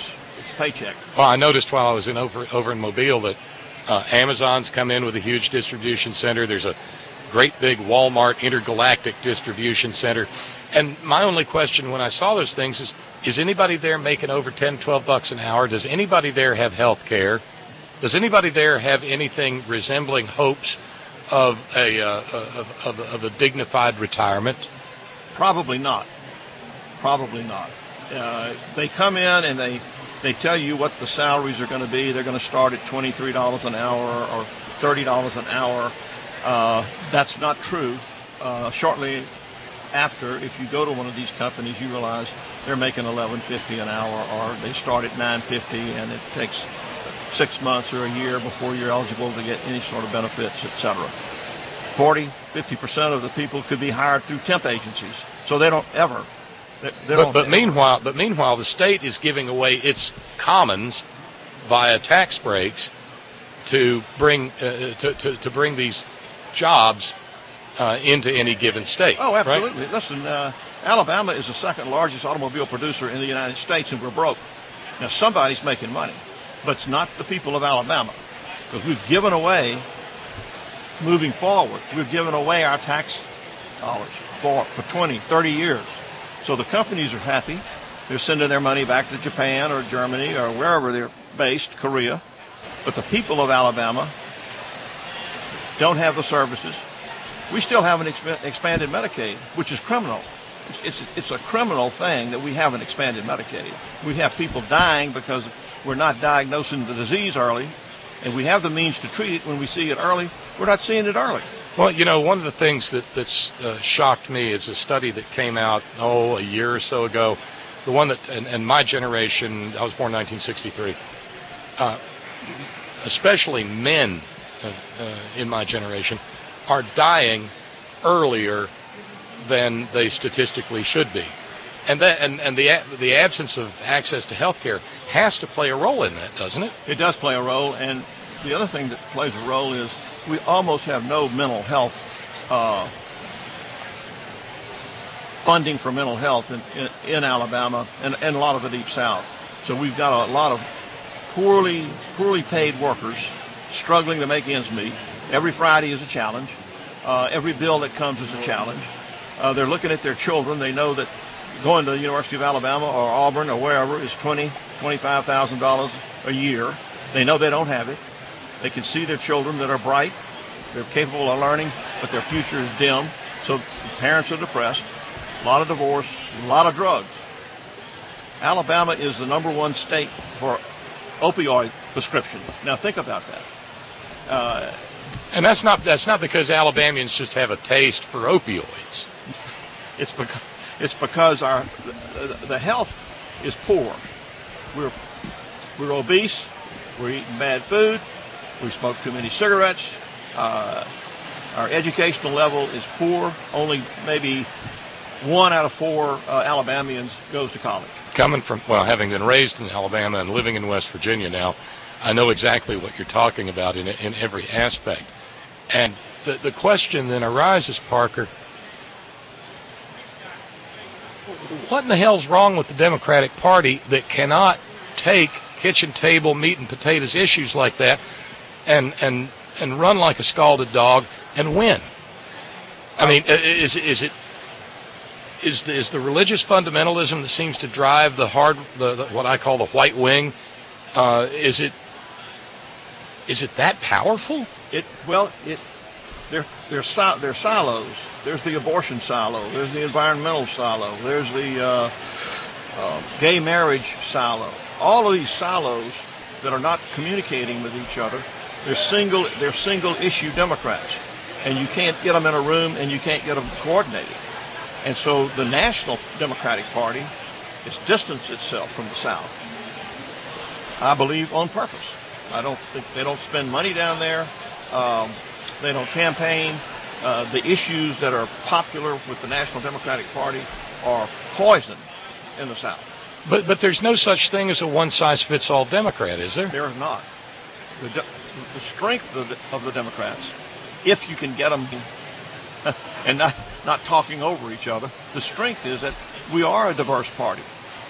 D: month's paycheck.
B: Well, I noticed while I was in over over in Mobile that uh, Amazon's come in with a huge distribution center. There's a great big Walmart intergalactic distribution center. And my only question when I saw those things is, is anybody there making over ten, twelve bucks an hour? Does anybody there have health care? Does anybody there have anything resembling hopes of a, uh, of, of, of a dignified retirement?
D: Probably not. Probably not. Uh, they come in and they, they tell you what the salaries are going to be. They're going to start at twenty-three dollars an hour or thirty dollars an hour. Uh, that's not true. Uh, shortly after, if you go to one of these companies, you realize they're making eleven fifty an hour, or they start at nine fifty, and it takes six months or a year before you're eligible to get any sort of benefits, et cetera. forty, fifty percent of the people could be hired through temp agencies, so they don't ever. They, they
B: but
D: don't
B: but
D: ever.
B: meanwhile, but meanwhile, the state is giving away its commons via tax breaks to bring uh, to, to to bring these jobs uh, into any given state.
D: Oh, absolutely.
B: Right?
D: Listen, uh, Alabama is the second largest automobile producer in the United States, and we're broke. Now, somebody's making money, but it's not the people of Alabama, because we've given away, moving forward, we've given away our tax dollars for, for twenty, thirty years. So the companies are happy. They're sending their money back to Japan or Germany or wherever they're based, Korea. But the people of Alabama don't have the services. We still haven't exp- expanded Medicaid, which is criminal. It's, it's, it's a criminal thing that we haven't expanded Medicaid. We have people dying because we're not diagnosing the disease early, and we have the means to treat it when we see it early. We're not seeing it early.
B: Well, you know, one of the things that that's uh, shocked me is a study that came out, oh, a year or so ago. The one that, and, and my generation, I was born in nineteen sixty-three, uh, especially men uh, uh, in my generation, are dying earlier than they statistically should be. And that, and, and the the absence of access to health care has to play a role in that, doesn't it?
D: It does play a role, and the other thing that plays a role is we almost have no mental health uh, funding for mental health in, in, in Alabama and, and a lot of the Deep South. So we've got a lot of poorly poorly paid workers struggling to make ends meet. Every Friday is a challenge. Uh, every bill that comes is a challenge. Uh, they're looking at their children. They know that going to the University of Alabama or Auburn or wherever is twenty thousand dollars, twenty-five thousand dollars a year. They know they don't have it. They can see their children that are bright. They're capable of learning, but their future is dim. So parents are depressed. A lot of divorce, a lot of drugs. Alabama is the number one state for opioid prescriptions. Now think about that. Uh,
B: and that's not that's not because Alabamians just have a taste for opioids.
D: It's because it's because our the, the health is poor. We're we're obese. We're eating bad food. We smoke too many cigarettes. Uh, our educational level is poor. Only maybe one out of four uh, Alabamians goes to college.
B: Coming from, well, having been raised in Alabama and living in West Virginia now, I know exactly what you're talking about in in every aspect. And the, the question then arises, Parker, what in the hell's wrong with the Democratic Party that cannot take kitchen table meat and potatoes issues like that and and and run like a scalded dog and win? I mean, is is it is the, is the religious fundamentalism that seems to drive the hard the, the what I call the white wing? Uh, is it is it that powerful?
D: It well it there there's there silos. There's the abortion silo. There's the environmental silo. There's the uh, uh, gay marriage silo. All of these silos that are not communicating with each other, they're single, they're single issue Democrats, and you can't get them in a room and you can't get them coordinated. And so the National Democratic Party has distanced itself from the South, I believe, on purpose. I don't think they don't spend money down there. Um, they don't campaign. Uh, the issues that are popular with the National Democratic Party are poison in the South.
B: But but there's no such thing as a one-size-fits-all Democrat, is there?
D: There is not. The, de- the strength of the, of the Democrats, if you can get them and not, not talking over each other, the strength is that we are a diverse party.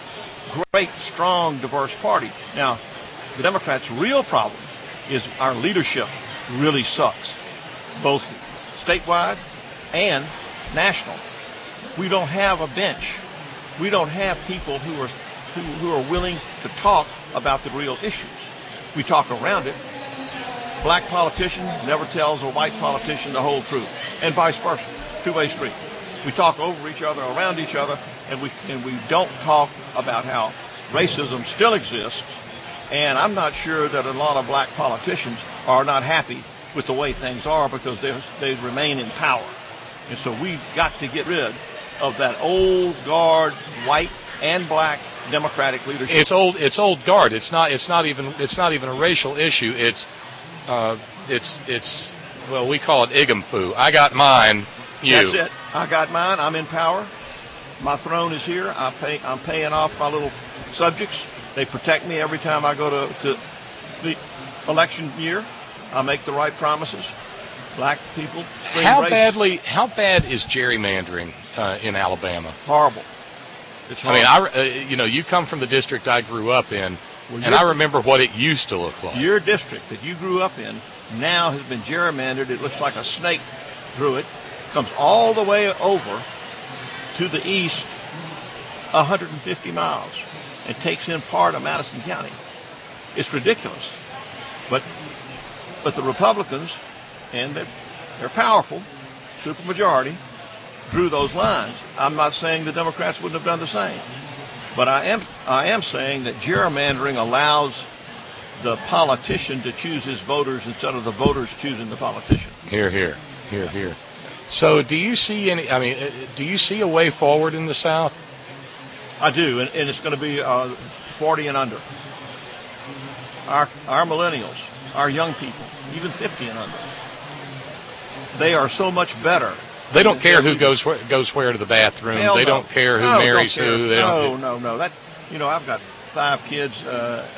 D: great, strong, diverse party. Now, the Democrats' real problem is our leadership really sucks, both statewide and national. We don't have a bench. We don't have people who are who, who are willing to talk about the real issues. We talk around it. Black politician never tells a white politician the whole truth, and vice versa. Two-way street. We talk over each other, around each other, and we and we don't talk about how racism still exists. And I'm not sure that a lot of black politicians are not happy with the way things are because they they remain in power. And so we've got to get rid of that old guard, white and black Democratic leadership.
B: It's old. It's old guard. It's not. It's not even. It's not even a racial issue. It's. Uh, it's. It's. Well, we call it igamfu. I got mine. You.
D: That's it. I got mine. I'm in power. My throne is here. I pay. I'm paying off my little subjects. They protect me every time I go to, to the election year. I make the right promises. Black people.
B: How
D: race.
B: badly? How bad is gerrymandering uh, in Alabama?
D: Horrible. It's
B: I
D: horrible.
B: mean, I, uh, you know, you come from the district I grew up in,
D: Well,
B: and I remember what it used to look like.
D: Your district that you grew up in now has been gerrymandered. It looks like a snake drew it. Comes all the way over to the east, one hundred fifty miles, and takes in part of Madison County. It's ridiculous. But but the Republicans, and they're, they're powerful, supermajority, drew those lines. I'm not saying the Democrats wouldn't have done the same. But I am I am saying that gerrymandering allows the politician to choose his voters instead of the voters choosing the politician.
B: Here, here, here, here. So, do you see any? I mean, do you see a way forward in the South?
D: I do, and, and it's going to be uh, forty and under. Our our millennials, our young people, even fifty and under, they are so much better.
B: They don't care who goes where, goes where to the bathroom.
D: Hell
B: they
D: no.
B: don't care who
D: No,
B: marries
D: don't care.
B: who. They
D: no,
B: don't,
D: no, no. That you know, I've got five kids. Uh,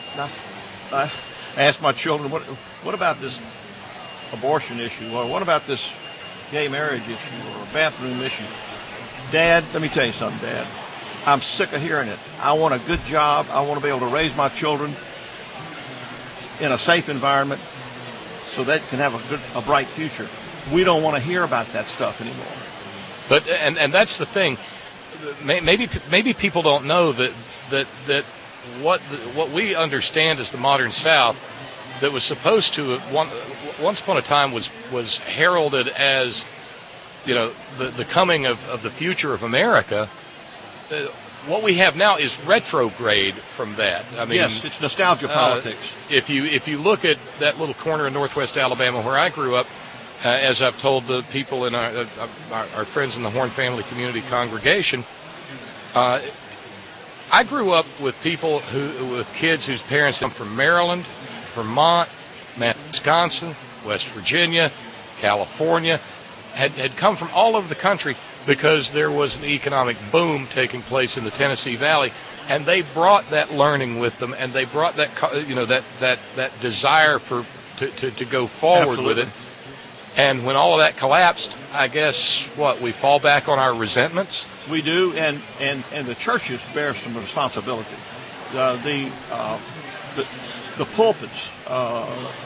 D: I asked my children, what what about this abortion issue, or what about this gay marriage issue, or bathroom issue? Dad, let me tell you something, Dad. I'm sick of hearing it. I want a good job. I want to be able to raise my children in a safe environment so they can have a good, a bright future. We don't want to hear about that stuff anymore.
B: But and and that's the thing. Maybe maybe people don't know that that that what the, what we understand as the modern South, that was supposed to one, once upon a time was was heralded as, you know, the the coming of, of the future of America. Uh, what we have now is retrograde from that. I mean,
D: yes, it's nostalgia politics.
B: Uh, if you if you look at that little corner in northwest Alabama where I grew up, uh, as I've told the people in our, uh, our, our friends in the Horn Family Community Congregation, uh, I grew up with people who with kids whose parents come from Maryland, Vermont, Wisconsin, West Virginia, California, had had come from all over the country, because there was an economic boom taking place in the Tennessee Valley, and they brought that learning with them, and they brought that, you know, that that, that desire for to, to, to go forward
D: Absolutely.
B: with it. And when all of that collapsed, I guess what we fall back on our resentments.
D: We do, and and, and the churches bear some responsibility. Uh, the, uh, the the pulpits uh,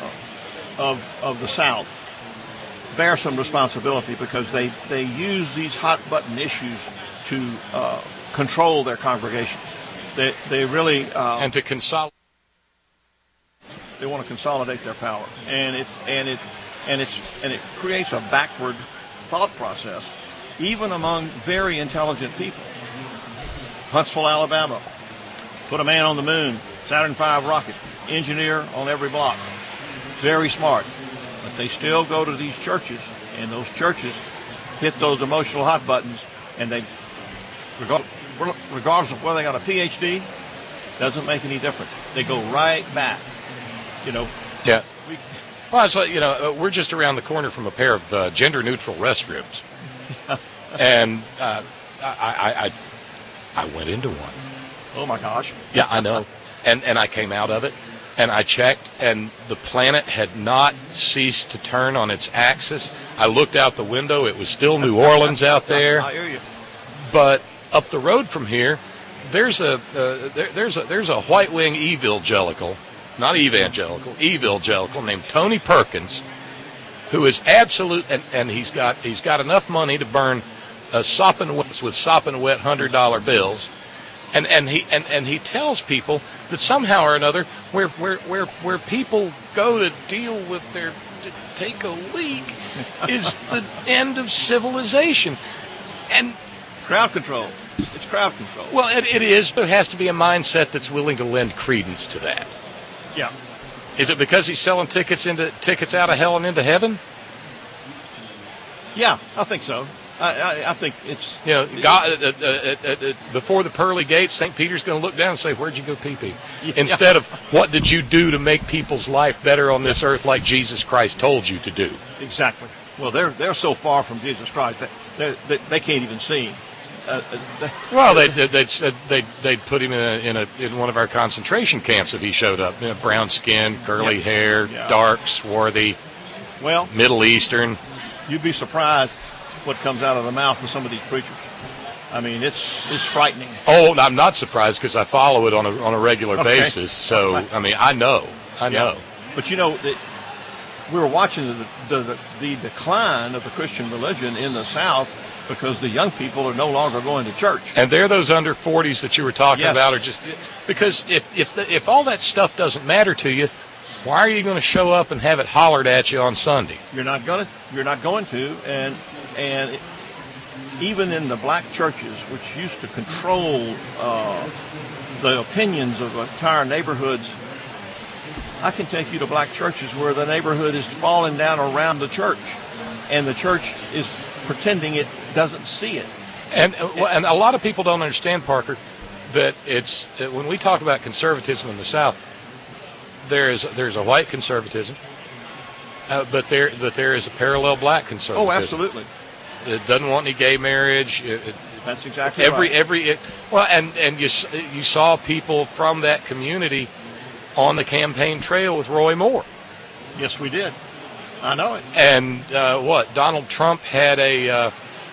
D: of of the South bear some responsibility because they, they use these hot button issues to uh, control their congregation. They they really uh,
B: and to consolidate.
D: They want to consolidate their power, and it and it and it's and it creates a backward thought process, even among very intelligent people. Huntsville, Alabama, put a man on the moon, Saturn five rocket, engineer on every block, very smart. But they still go to these churches, and those churches hit those emotional hot buttons, and they, regardless of whether they got a P H D, doesn't make any difference. They go right back, you know.
B: Yeah.
D: We,
B: well, it's like, you know, we're just around the corner from a pair of uh, gender-neutral restrooms, and uh, I, I, I, I went into one.
D: Oh my gosh.
B: Yeah, I know, and and I came out of it. And I checked, and the planet had not ceased to turn on its axis. I looked out the window. It was still New Orleans out there.
D: I hear you.
B: But up the road from here there's a uh, there, there's a there's a white wing evangelical, not evangelical, evangelical named Tony Perkins, who is absolute, and, and he's got he's got enough money to burn uh, sopping wet with sopping wet hundred dollar bills, and and he and, and he tells people that somehow or another, where where where where people go to deal with their to take a leak is the end of civilization, and
D: crowd control. It's crowd control.
B: Well, it, it is. There has to be a mindset that's willing to lend credence to that.
D: Yeah.
B: Is it because he's selling tickets into tickets out of hell and into heaven?
D: Yeah, I think so. I, I, I think it's
B: you know, God, uh, uh, uh, uh, before the pearly gates, Saint Peter's going to look down and say, "Where'd you go pee pee?" Yeah. Instead of what did you do to make people's life better on this earth, like Jesus Christ told you to do?
D: Exactly. Well, they're they're so far from Jesus Christ that they, they, they can't even see him. Uh, uh,
B: well, they'd they'd, they'd they'd put him in a, in a in one of our concentration camps if he showed up. You know, brown skin, curly
D: yeah.
B: hair,
D: yeah.
B: dark, swarthy.
D: Well,
B: Middle Eastern.
D: You'd be surprised what comes out of the mouth of some of these preachers. I mean, it's it's frightening.
B: Oh, I'm not surprised because I follow it on a on a regular
D: okay.
B: basis. So I mean, I know, I
D: yeah.
B: know.
D: But you know, the, we were watching the, the the decline of the Christian religion in the South. Because the young people are no longer going to church,
B: and they're those under forties that you were talking
D: yes.
B: about, are just because if if the, if all that stuff doesn't matter to you, why are you going to show up and have it hollered at you on Sunday?
D: You're not going to. You're not going to, and and it, even in the black churches, which used to control uh, the opinions of entire neighborhoods, I can take you to black churches where the neighborhood is falling down around the church, and the church is pretending it doesn't see it.
B: And and a lot of people don't understand, Parker, that it's when we talk about conservatism in the South, there is there's a white conservatism, uh, but there but there is a parallel black conservatism.
D: Oh, absolutely.
B: It doesn't want any gay marriage. It, it,
D: That's exactly
B: every
D: right.
B: every it, well, and and you you saw people from that community on the campaign trail with Roy Moore.
D: Yes, we did. I know it.
B: And uh, what Donald Trump had a, uh,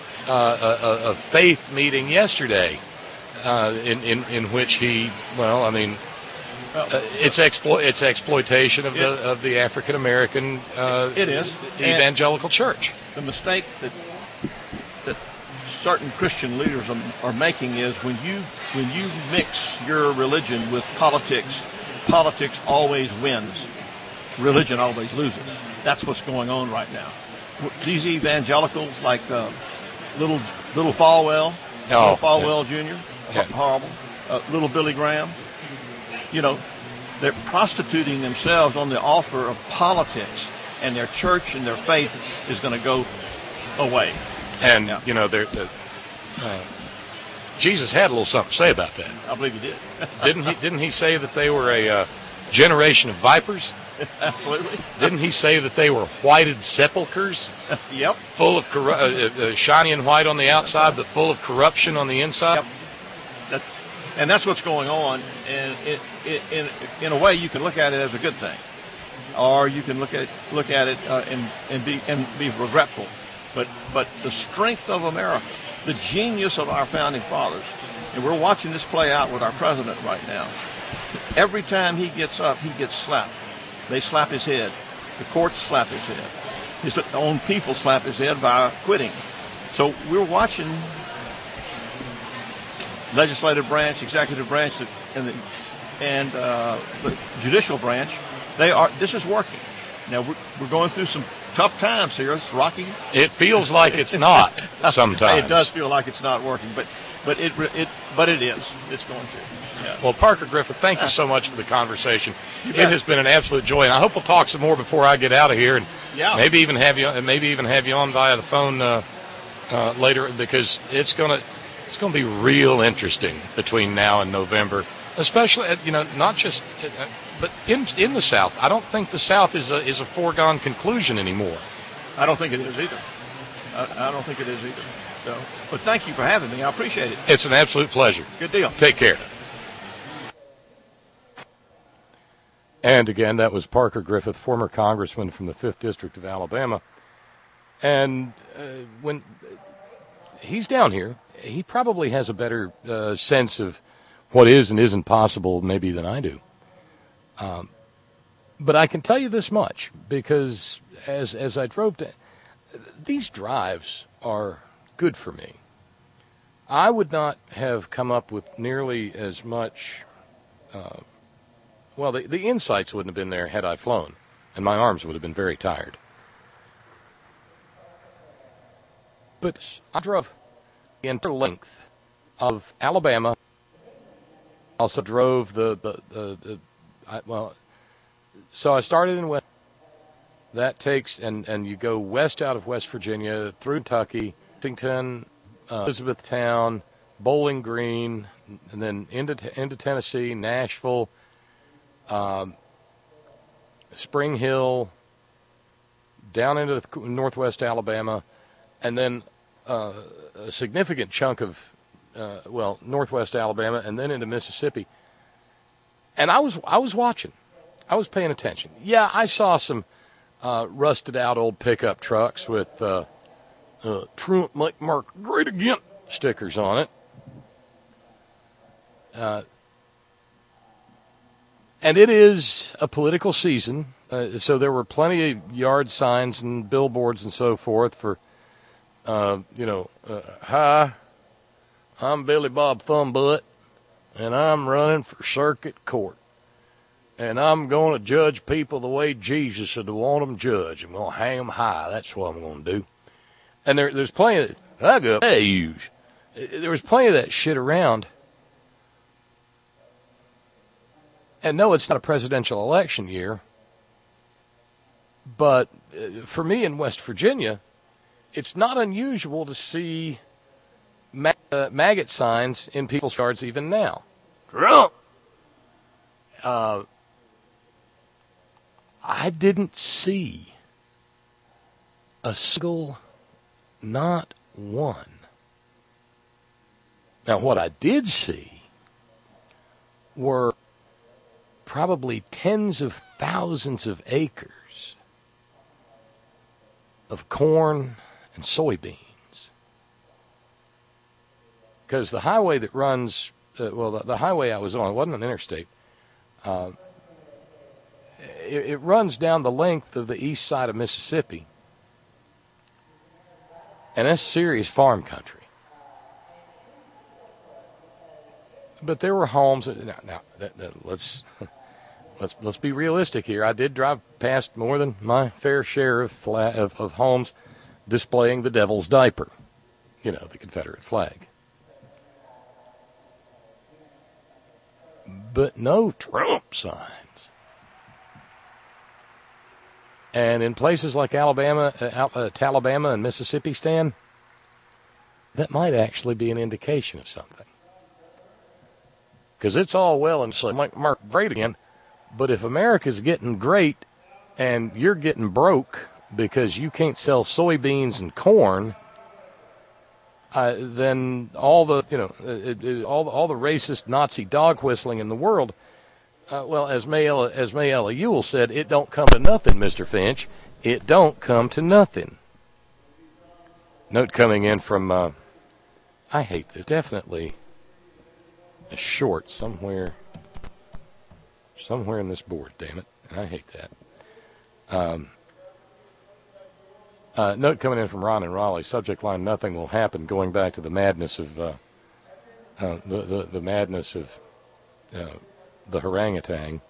B: uh, a a faith meeting yesterday, uh, in, in in which he well, I mean,
D: well,
B: uh, it's exploit it's exploitation of
D: it,
B: the of the African American uh,
D: it is
B: evangelical and church.
D: The mistake that that certain Christian leaders are, are making is when you when you mix your religion with politics, politics always wins. Religion always loses. That's what's going on right now. These evangelicals, like uh, little little Falwell,
B: oh,
D: little Falwell
B: yeah.
D: Junior,
B: yeah.
D: horrible, uh, little Billy Graham. You know, they're prostituting themselves on the altar of politics, and their church and their faith is going to go away.
B: And
D: yeah.
B: you know, they're, they're, uh, Jesus had a little something to say about that.
D: I believe he did.
B: didn't he? Didn't he say that they were a uh, generation of vipers?
D: Absolutely.
B: Didn't he say that they were whited sepulchres?
D: Yep.
B: Full of corru- uh, uh, shiny and white on the outside, but full of corruption on the inside.
D: Yep. That, and that's what's going on. And it, it, in in a way, you can look at it as a good thing, or you can look at look at it uh, and and be and be regretful. But but the strength of America, the genius of our founding fathers, and we're watching this play out with our president right now. Every time he gets up, he gets slapped. They slap his head. The courts slap his head. His own people slap his head by quitting. So we're watching legislative branch, executive branch, and the, and uh, the judicial branch. They are. This is working. Now we're, we're going through some tough times here. It's rocky.
B: It feels like it's not sometimes.
D: It does feel like it's not working, but but it it but it is. It's going to. Yeah.
B: Well, Parker Griffith, thank you so much for the conversation. It has been an absolute joy, and I hope we'll talk some more before I get out of here, and
D: yeah.
B: maybe even have you, maybe even have you on via the phone uh, uh, later, because it's gonna, it's gonna be real interesting between now and November, especially you know not just, uh, but in in the South. I don't think the South is a is a foregone conclusion anymore.
D: I don't think it is either. I, I don't think it is either. So, but thank you for having me. I appreciate it.
B: It's an absolute pleasure.
D: Good deal.
B: Take care. And again, that was Parker Griffith, former congressman from the fifth District of Alabama. And uh, when he's down here, he probably has a better uh, sense of what is and isn't possible maybe than I do. Um, but I can tell you this much, because as as I drove to, these drives are good for me. I would not have come up with nearly as much, uh, well, the, the insights wouldn't have been there had I flown, and my arms would have been very tired. But I drove the entire length of Alabama. Also drove the, the, the, the I, well, so I started in West. That takes, and, and you go west out of West Virginia, through Kentucky, Lexington, uh, Elizabethtown, Bowling Green, and then into into Tennessee, Nashville, um, Spring Hill, down into northwest Alabama, and then uh, a significant chunk of, uh, well, northwest Alabama, and then into Mississippi. And I was I was watching. I was paying attention. Yeah, I saw some uh, rusted-out old pickup trucks with uh, uh, Trump make Mark great again stickers on it. Uh, and it is a political season, uh, so there were plenty of yard signs and billboards and so forth for, uh, you know, uh, hi, I'm Billy Bob Thumbbutt, and I'm running for circuit court. And I'm going to judge people the way Jesus would want them judged. I'm going to hang them high. That's what I'm going to do. And there, there's plenty of, I go, hey, use. There was plenty of that shit around. And no, it's not a presidential election year. But for me in West Virginia, it's not unusual to see mag- uh, maggot signs in people's yards even now. Trump! Uh, I didn't see a single, not one. Now, what I did see were probably tens of thousands of acres of corn and soybeans. Because the highway that runs, uh, well, the, the highway I was on, it wasn't an interstate. Uh, it, it runs down the length of the east side of Mississippi. And that's serious farm country. But there were homes. Now, now that, that, let's let's let's be realistic here. I did drive past more than my fair share of, fla- of of homes displaying the devil's diaper, you know, the Confederate flag. But no Trump signs. And in places like Alabama, uh, uh, Alabama and Mississippi, Stan, that might actually be an indication of something. Because it's all well and so like Mark great again, but if America's getting great and you're getting broke because you can't sell soybeans and corn, uh, then all the you know it, it, all all the racist Nazi dog whistling in the world. Uh, well, as Mayella, as Mayella Ewell said, it don't come to nothing, Mister Finch. It don't come to nothing. Note coming in from, uh, I hate this, definitely a short somewhere, somewhere in this board, damn it, and I hate that. Um, uh, note coming in from Ron and Raleigh, subject line, nothing will happen, going back to the madness of, uh, uh, the, the, the madness of, uh, the orangutan.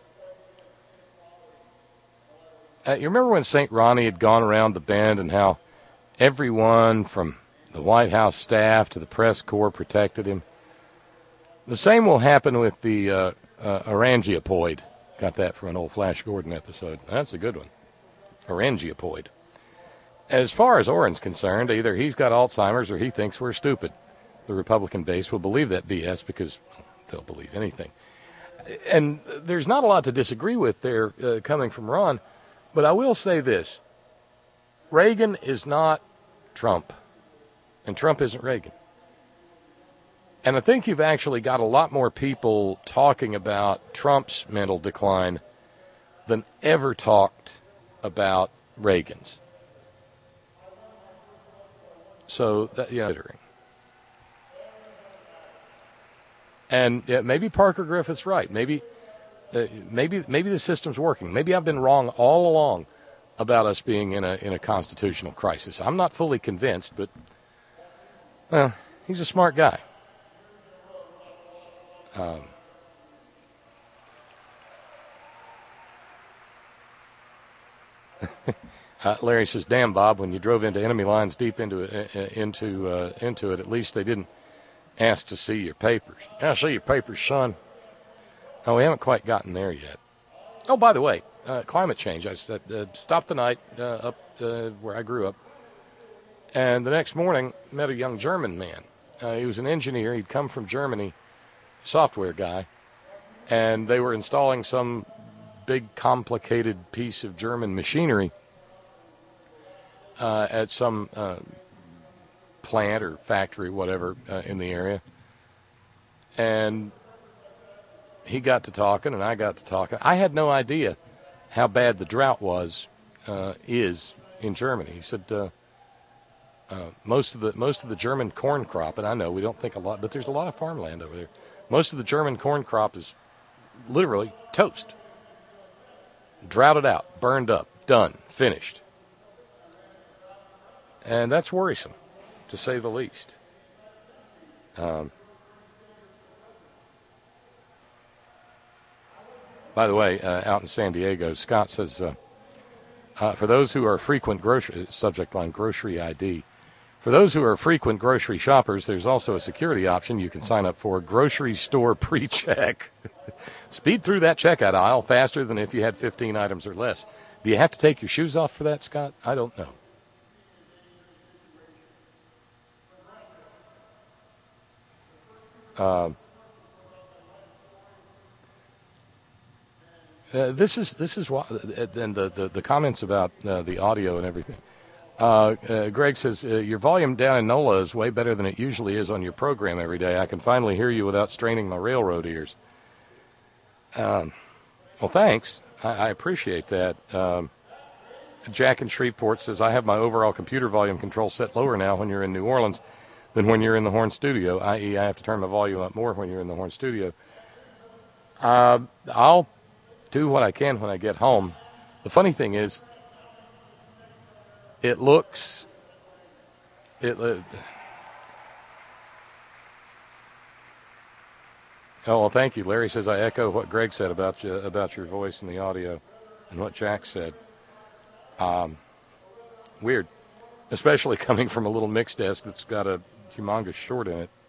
B: Uh, you remember when Saint Ronnie had gone around the bend and how everyone from the White House staff to the press corps protected him? The same will happen with the uh, uh, Orangeopoid. Got that from an old Flash Gordon episode. That's a good one. Orangeopoid. As far as Orrin's concerned, either he's got Alzheimer's or he thinks we're stupid. The Republican base will believe that B S because they'll believe anything. And there's not a lot to disagree with there uh, coming from Ron, but I will say this. Reagan is not Trump, and Trump isn't Reagan. And I think you've actually got a lot more people talking about Trump's mental decline than ever talked about Reagan's. So, that, yeah, And yeah, maybe Parker Griffith's right. Maybe, uh, maybe, maybe the system's working. Maybe I've been wrong all along about us being in a in a constitutional crisis. I'm not fully convinced, but well, he's a smart guy. Um, uh, Larry says, "Damn, Bob, when you drove into enemy lines deep into it, uh, into uh, into it, at least they didn't ask to see your papers." "I see your papers, son." Oh, we haven't quite gotten there yet. Oh, by the way, uh, climate change. I uh, stopped the night uh, up uh, where I grew up, and the next morning met a young German man. Uh, he was an engineer. He'd come from Germany, software guy, and they were installing some big, complicated piece of German machinery uh, at some uh, plant or factory, whatever, uh, in the area. And he got to talking, and I got to talking. I had no idea how bad the drought was, uh, is in Germany. He said uh, uh, most of the most of the German corn crop, and I know we don't think a lot, but there's a lot of farmland over there. Most of the German corn crop is literally toast. Droughted out, burned up, done, finished. And that's worrisome, to say the least. Um, by the way, uh, out in San Diego, Scott says, uh, uh, for those who are frequent grocery, subject line, grocery I D, for those who are frequent grocery shoppers, there's also a security option you can sign up for, grocery store pre-check. Speed through that checkout aisle faster than if you had fifteen items or less. Do you have to take your shoes off for that, Scott? I don't know. Uh, uh, this is this is what, and the, the, the comments about uh, the audio and everything. Uh, uh, Greg says, uh, your volume down in NOLA is way better than it usually is on your program every day. I can finally hear you without straining my railroad ears. Um, well, thanks. I, I appreciate that. Um, Jack in Shreveport says, I have my overall computer volume control set lower now when you're in New Orleans than when you're in the Horn Studio, that is I have to turn my volume up more when you're in the Horn Studio. Uh, I'll do what I can when I get home. The funny thing is, it looks, it, uh, oh, well, thank you. Larry says, I echo what Greg said about you, about your voice and the audio and what Jack said. Um, weird, especially coming from a little mix desk that's got a humongous short in it,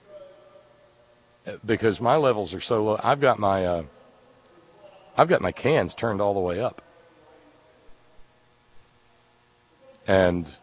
B: because my levels are so low. I've got my, uh, I've got my cans turned all the way up. And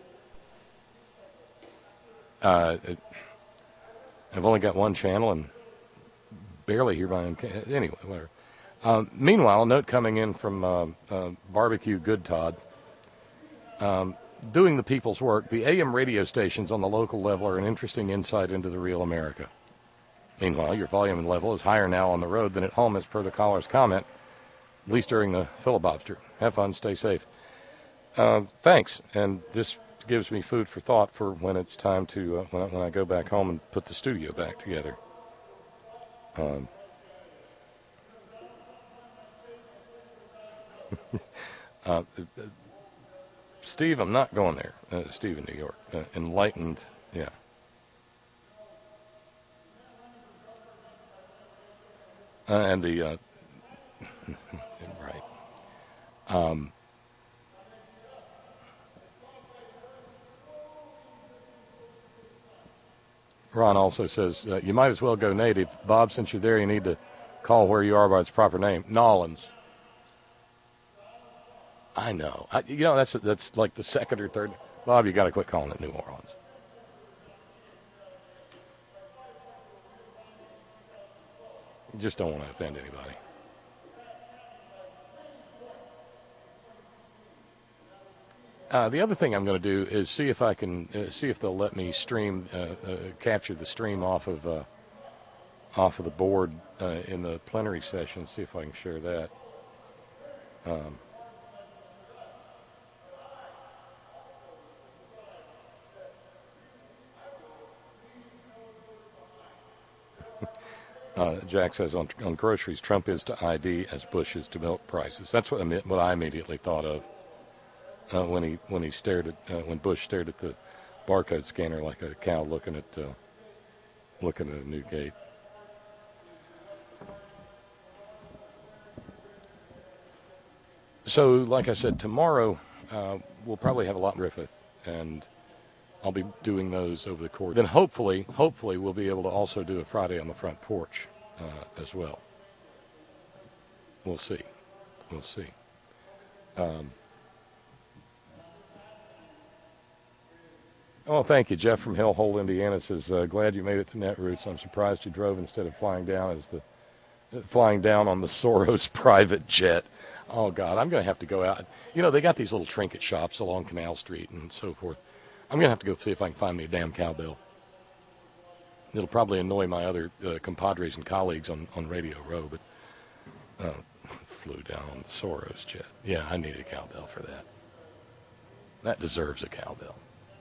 B: uh, it, I've only got one channel and barely hear my own. Anyway, whatever. Um, meanwhile, a note coming in from uh, uh, Barbecue Good Todd. Um, doing the people's work, the A M radio stations on the local level are an interesting insight into the real America. Meanwhile, your volume and level is higher now on the road than at home, as per the caller's comment, at least during the filibuster. Have fun, stay safe. Uh, thanks, and this gives me food for thought for when it's time to, uh, when, I, when I go back home and put the studio back together. Um, uh, Steve, I'm not going there. Uh, Steve in New York. Uh, enlightened, yeah. Uh, and the, uh, right. Um, Ron also says, uh, you might as well go native. Bob, since you're there, you need to call where you are by its proper name. Nolans. I know. I, you know, that's that's like the second or third. Bob, you got to quit calling it New Orleans. You just don't want to offend anybody. Uh, the other thing I'm going to do is see if I can uh, see if they'll let me stream, uh, uh, capture the stream off of uh, off of the board uh, in the plenary session. See if I can share that. Um, Uh, Jack says on, on groceries, Trump is to I D as Bush is to milk prices. That's what I, what I immediately thought of uh, when he when he stared at uh, when Bush stared at the barcode scanner like a cow looking at uh, looking at a new gate. So, like I said, tomorrow uh, we'll probably have a lot of Griffith, and I'll be doing those over the course. Then hopefully, hopefully we'll be able to also do a Friday on the front porch uh, as well. We'll see. We'll see. Um, oh, thank you. Jeff from Hellhole, Indiana says, uh, glad you made it to Netroots. I'm surprised you drove instead of flying down as the uh, flying down on the Soros private jet. Oh, God, I'm going to have to go out. You know, they got these little trinket shops along Canal Street and so forth. I'm going to have to go see if I can find me a damn cowbell. It'll probably annoy my other uh, compadres and colleagues on, on Radio Row, but uh, flew down on the Soros jet. Yeah, I need a cowbell for that. That deserves a cowbell.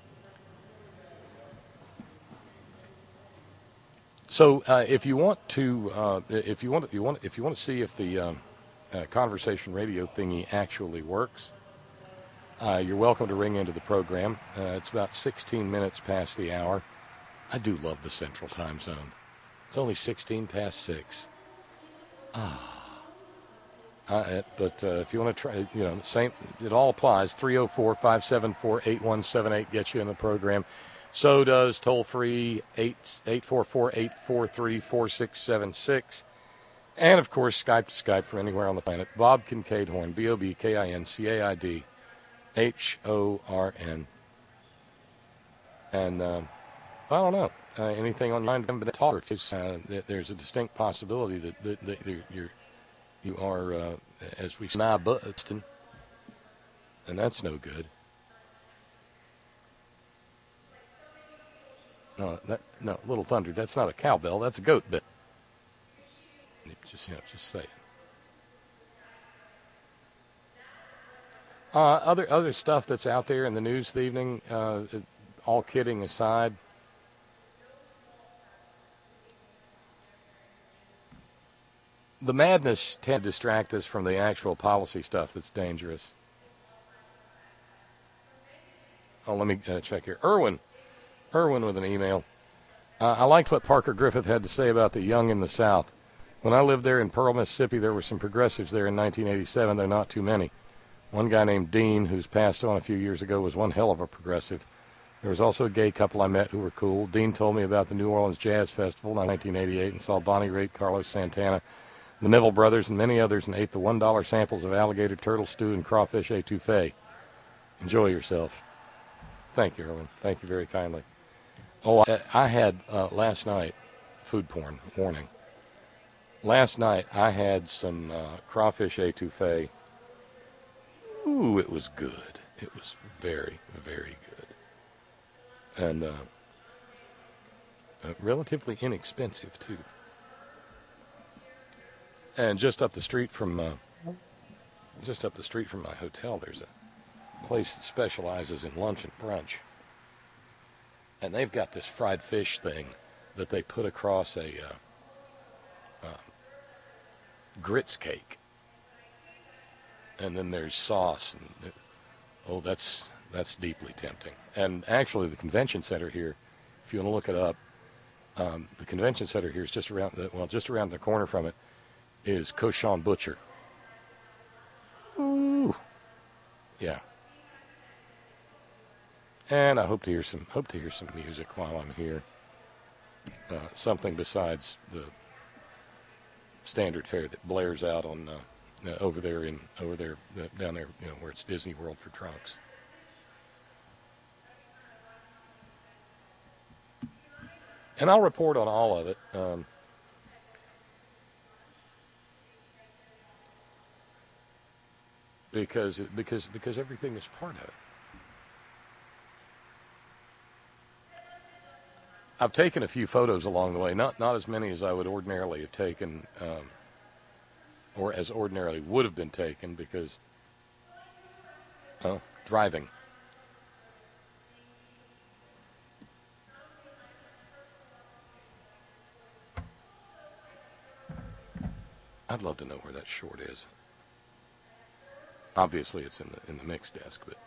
B: So, uh, if you want to, uh, if you want, if you want, if you want to see if the um, uh, conversation radio thingy actually works, uh, you're welcome to ring into the program. Uh, it's about sixteen minutes past the hour. I do love the Central Time Zone. It's only sixteen past six. Ah. Uh, but uh, if you want to try, you know, same, it all applies. three oh four, five seven four, eight one seven eight gets you in the program. So does toll-free eight four four, eight four three, four six seven six. And, of course, Skype to Skype from anywhere on the planet. Bob Kincaid Horn, B O B K I N C A I D H O R N. And, uh, I don't know, uh, anything online to talk. Uh, there's a distinct possibility that, that, that you're, you are, uh, as we say, Boston, and that's no good. No, that, no, Little Thunder, that's not a cowbell, that's a goat bell. Just, you know, just say it. Uh, other other stuff that's out there in the news this evening, uh, all kidding aside, the madness tends to distract us from the actual policy stuff that's dangerous. Oh, let me uh, check here. Irwin. Irwin with an email. Uh, I liked what Parker Griffith had to say about the young in the South. When I lived there in Pearl, Mississippi, there were some progressives there in nineteen eighty-seven, though not too many. One guy named Dean, who's passed on a few years ago, was one hell of a progressive. There was also a gay couple I met who were cool. Dean told me about the New Orleans Jazz Festival in nineteen eighty-eight and saw Bonnie Raitt, Carlos Santana, the Neville Brothers, and many others, and ate the one dollar samples of alligator turtle stew and crawfish etouffee. Enjoy yourself. Thank you, Erwin. Thank you very kindly. Oh, I, I had uh, last night, food porn, warning. Last night I had some uh, crawfish etouffee. Ooh, it was good. It was very, very good. And uh, uh, relatively inexpensive, too. And just up the street from, uh, just up the street from my hotel, there's a place that specializes in lunch and brunch. And they've got this fried fish thing that they put across a uh, uh, grits cake. And then there's sauce. And it, oh, that's that's deeply tempting. And actually, the convention center here, if you want to look it up, um, the convention center here is just around the, well, just around the corner from it is Cochon Butcher. Ooh, yeah. And I hope to hear some hope to hear some music while I'm here. Uh, something besides the standard fare that blares out on uh, uh, over there in over there uh, down there, you know, where it's Disney World for drunks. And I'll report on all of it. Um, because because because everything is part of it. I've taken a few photos along the way, not not as many as I would ordinarily have taken, um, or as ordinarily would have been taken, because, well, driving. I'd love to know where that short is. Obviously, it's in the in the mix desk, but.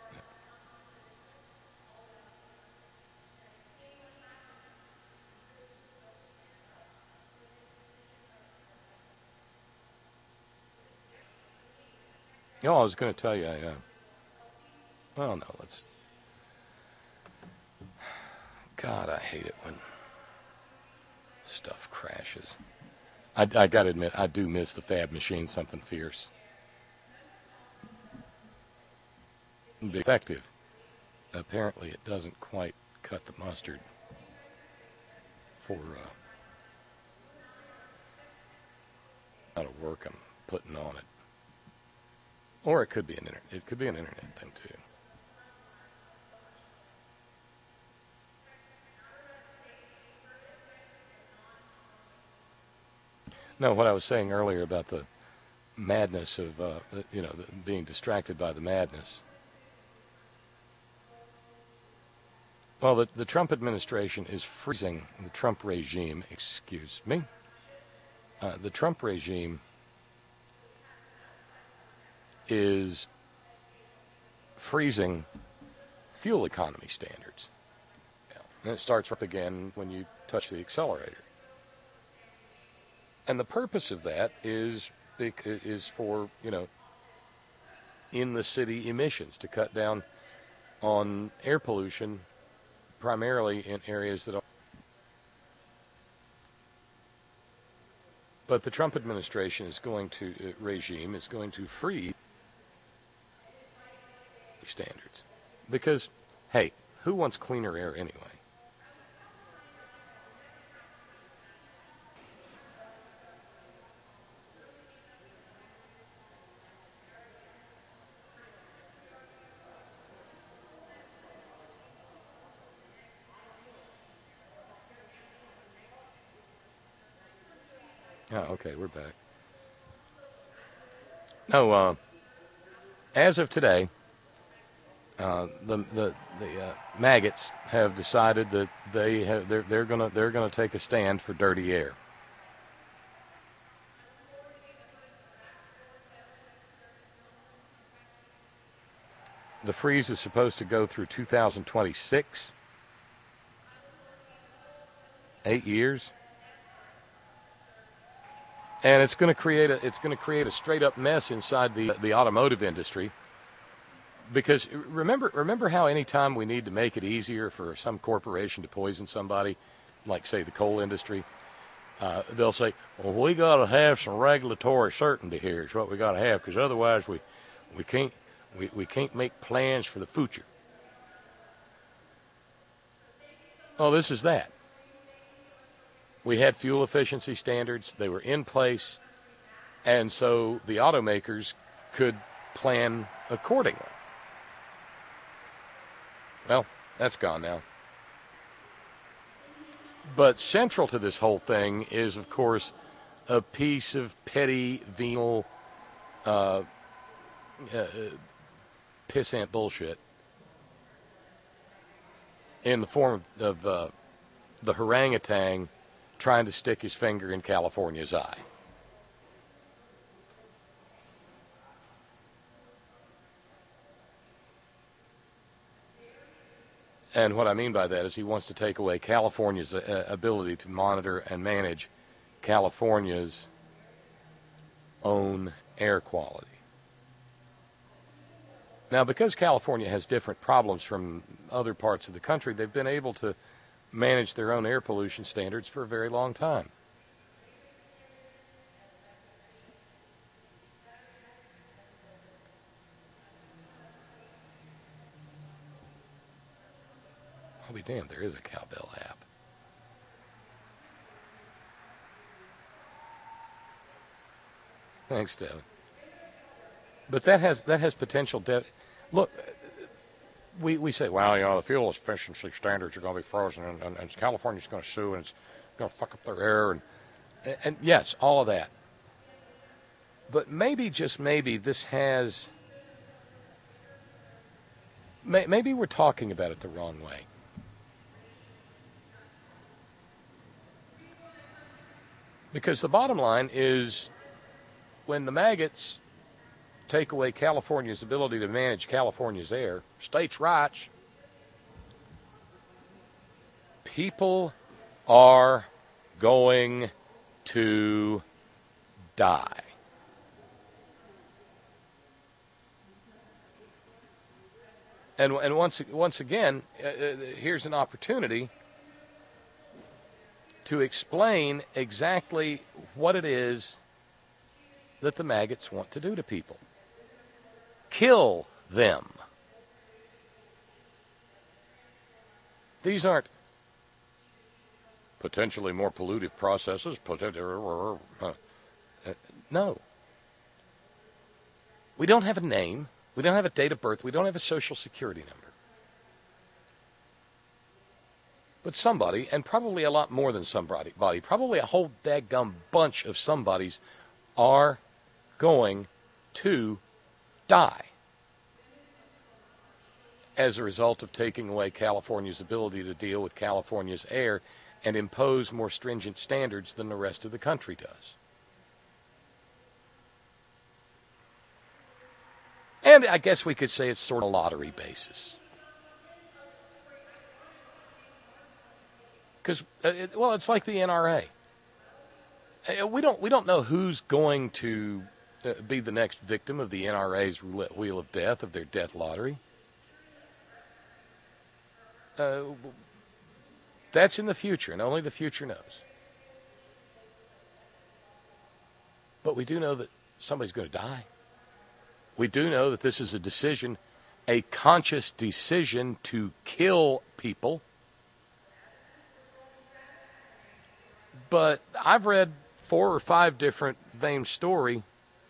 B: Yeah. Oh, I was going to tell you. I, uh, well, no, let's. God, I hate it when stuff crashes. I, I got to admit, I do miss the Fab Machine something fierce. Be effective. Apparently, it doesn't quite cut the mustard for uh, how to work I'm putting on it. Or it could be an internet. It could be an internet thing too. No, what I was saying earlier about the madness of, uh, you know, the, being distracted by the madness. Well, the, the Trump administration is freezing the Trump regime, excuse me. Uh, the Trump regime is freezing fuel economy standards. Yeah. And it starts up again when you touch the accelerator. And the purpose of that is is for, you know, in the city emissions, to cut down on air pollution, primarily in areas that are. But the Trump administration is going to, uh, regime is going to free standards. Because, hey, who wants cleaner air anyway? Oh, okay, we're back. No, uh, as of today, uh, the the the uh, maggots have decided that they have they're they're gonna they're gonna take a stand for dirty air. The freeze is supposed to go through two thousand twenty-six. Eight years. And it's going to create a it's going to create a straight up mess inside the the automotive industry. Because remember remember how anytime we need to make it easier for some corporation to poison somebody, like say the coal industry, uh, they'll say, "Well, we got to have some regulatory certainty here. Is what we got to have, because otherwise we we can't we, we can't make plans for the future." Oh, this is that. We had fuel efficiency standards. They were in place. And so the automakers could plan accordingly. Well, that's gone now. But central to this whole thing is, of course, a piece of petty, venal, uh, uh, pissant bullshit in the form of uh, the orangutan trying to stick his finger in California's eye. And what I mean by that is he wants to take away California's uh, ability to monitor and manage California's own air quality. Now, because California has different problems from other parts of the country, they've been able to manage their own air pollution standards for a very long time. I'll be damned, there is a Cowbell app. Thanks, Devin. But that has that has potential. De- Look, we, we say, well, you know, the fuel efficiency standards are going to be frozen, and, and, and California's going to sue, and it's going to fuck up their air, and, and and yes, all of that. But maybe, just maybe, this has. May, maybe we're talking about it the wrong way. Because the bottom line is, when the maggots take away California's ability to manage California's air, states' rights, people are going to die. And and once once again, uh, here's an opportunity to explain exactly what it is that the maggots want to do to people. Kill them. These aren't potentially more pollutive processes. Potentially, uh, no. We don't have a name. We don't have a date of birth. We don't have a social security number. But somebody, and probably a lot more than somebody, body, probably a whole daggum bunch of somebodies, are going to die as a result of taking away California's ability to deal with California's air and impose more stringent standards than the rest of the country does. And I guess we could say it's sort of a lottery basis. Because, uh, it, well, it's like the N R A. Uh, we don't we don't know who's going to uh, be the next victim of the N R A's roulette wheel of death, of their death lottery. Uh, that's in the future, and only the future knows. But we do know that somebody's going to die. We do know that this is a decision, a conscious decision to kill people. But I've read four or five different Vames story,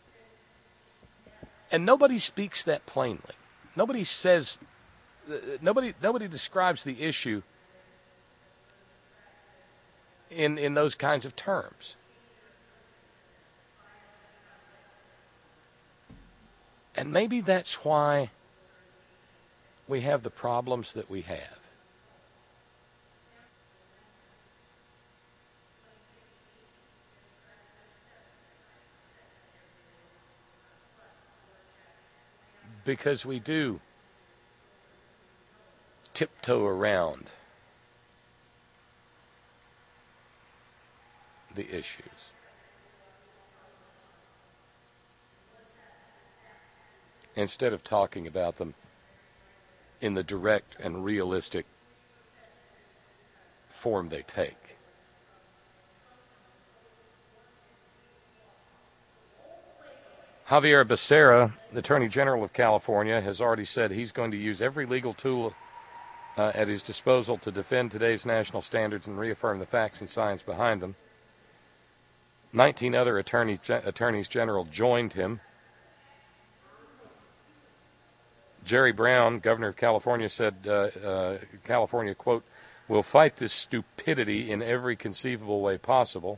B: and nobody speaks that plainly. Nobody says, nobody nobody describes the issue in in those kinds of terms. And maybe that's why we have the problems that we have. Because we do tiptoe around the issues. Instead of talking about them in the direct and realistic form they take. Javier Becerra, the Attorney General of California, has already said he's going to use every legal tool uh, at his disposal to defend today's national standards and reaffirm the facts and science behind them. Nineteen other attorneys, attorneys general joined him. Jerry Brown, governor of California, said, uh, uh, California, quote, will fight this stupidity in every conceivable way possible.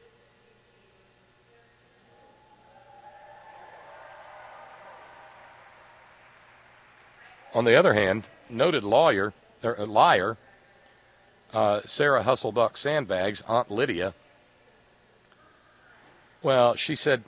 B: On the other hand, noted lawyer, or, uh, liar, uh, Sarah Husselbuck Sandbags, Aunt Lydia, well, she said,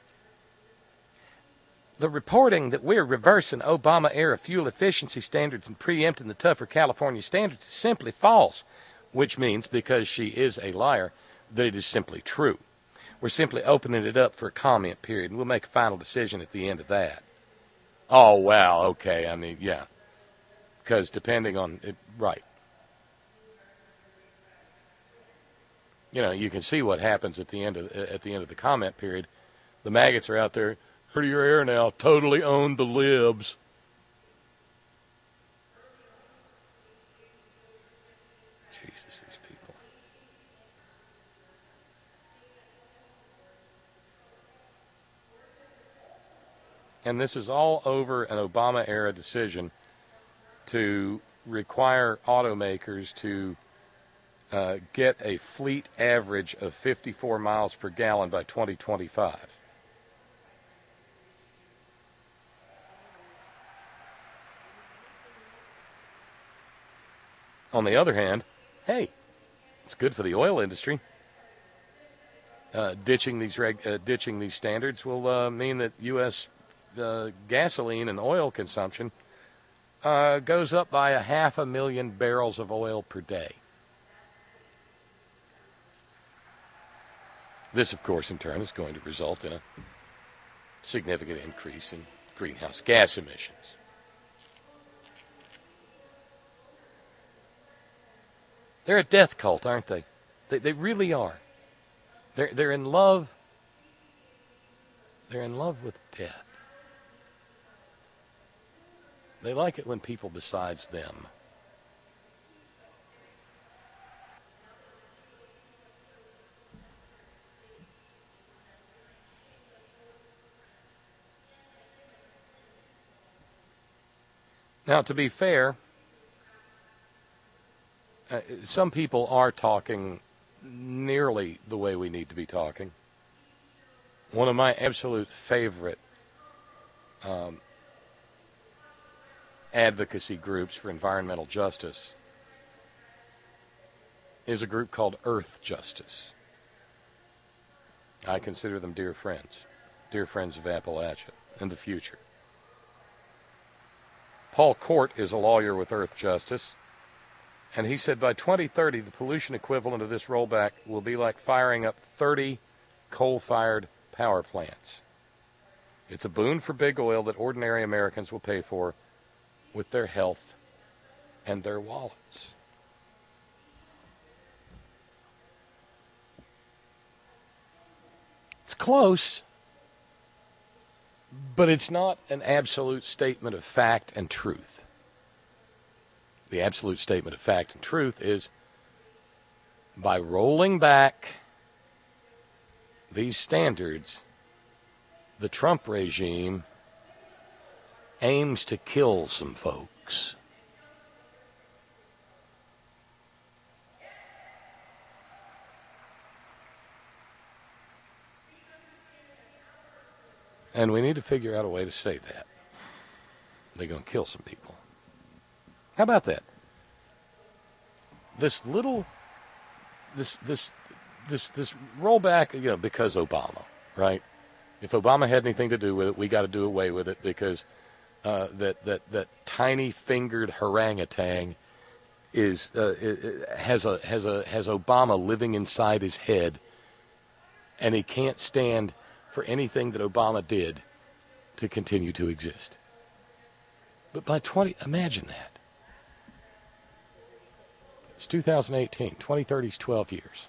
B: the reporting that we're reversing Obama-era fuel efficiency standards and preempting the tougher California standards is simply false, which means, because she is a liar, that it is simply true. We're simply opening it up for a comment period, and we'll make a final decision at the end of that. Oh, wow, okay, I mean, yeah. Because depending on it, right. You know, you can see what happens at the end of at the end of the comment period. The maggots are out there. Heard your air now. Totally owned the libs. Jesus, these people. And this is all over an Obama-era decision to require automakers to uh, get a fleet average of fifty-four miles per gallon by twenty twenty-five. On the other hand, hey, it's good for the oil industry. uh, ditching these reg- uh, ditching these standards will uh, mean that U S uh, gasoline and oil consumption uh, goes up by a half a million barrels of oil per day. This, of course, in turn is going to result in a significant increase in greenhouse gas emissions. They're a death cult, aren't they? They, they really are. They're, they're in love. They're in love with death. They like it when people besides them. Now, to be fair, uh, some people are talking nearly the way we need to be talking. One of my absolute favorite um, advocacy groups for environmental justice is a group called Earth Justice. I consider them dear friends, dear friends of Appalachia and the future. Paul Court is a lawyer with Earth Justice, and he said by twenty thirty, the pollution equivalent of this rollback will be like firing up thirty coal-fired power plants. It's a boon for big oil that ordinary Americans will pay for with their health and their wallets. It's close, but it's not an absolute statement of fact and truth. The absolute statement of fact and truth is by rolling back these standards, the Trump regime aims to kill some folks. And we need to figure out a way to say that. They're going to kill some people. How about that? This little, this this this this rollback, you know, because Obama, right? If Obama had anything to do with it, we got to do away with it because uh, that that that tiny-fingered orangutan is uh, has a has a has Obama living inside his head, and he can't stand for anything that Obama did to continue to exist. But by twenty, imagine that. It's two thousand eighteen. twenty thirty is twelve years.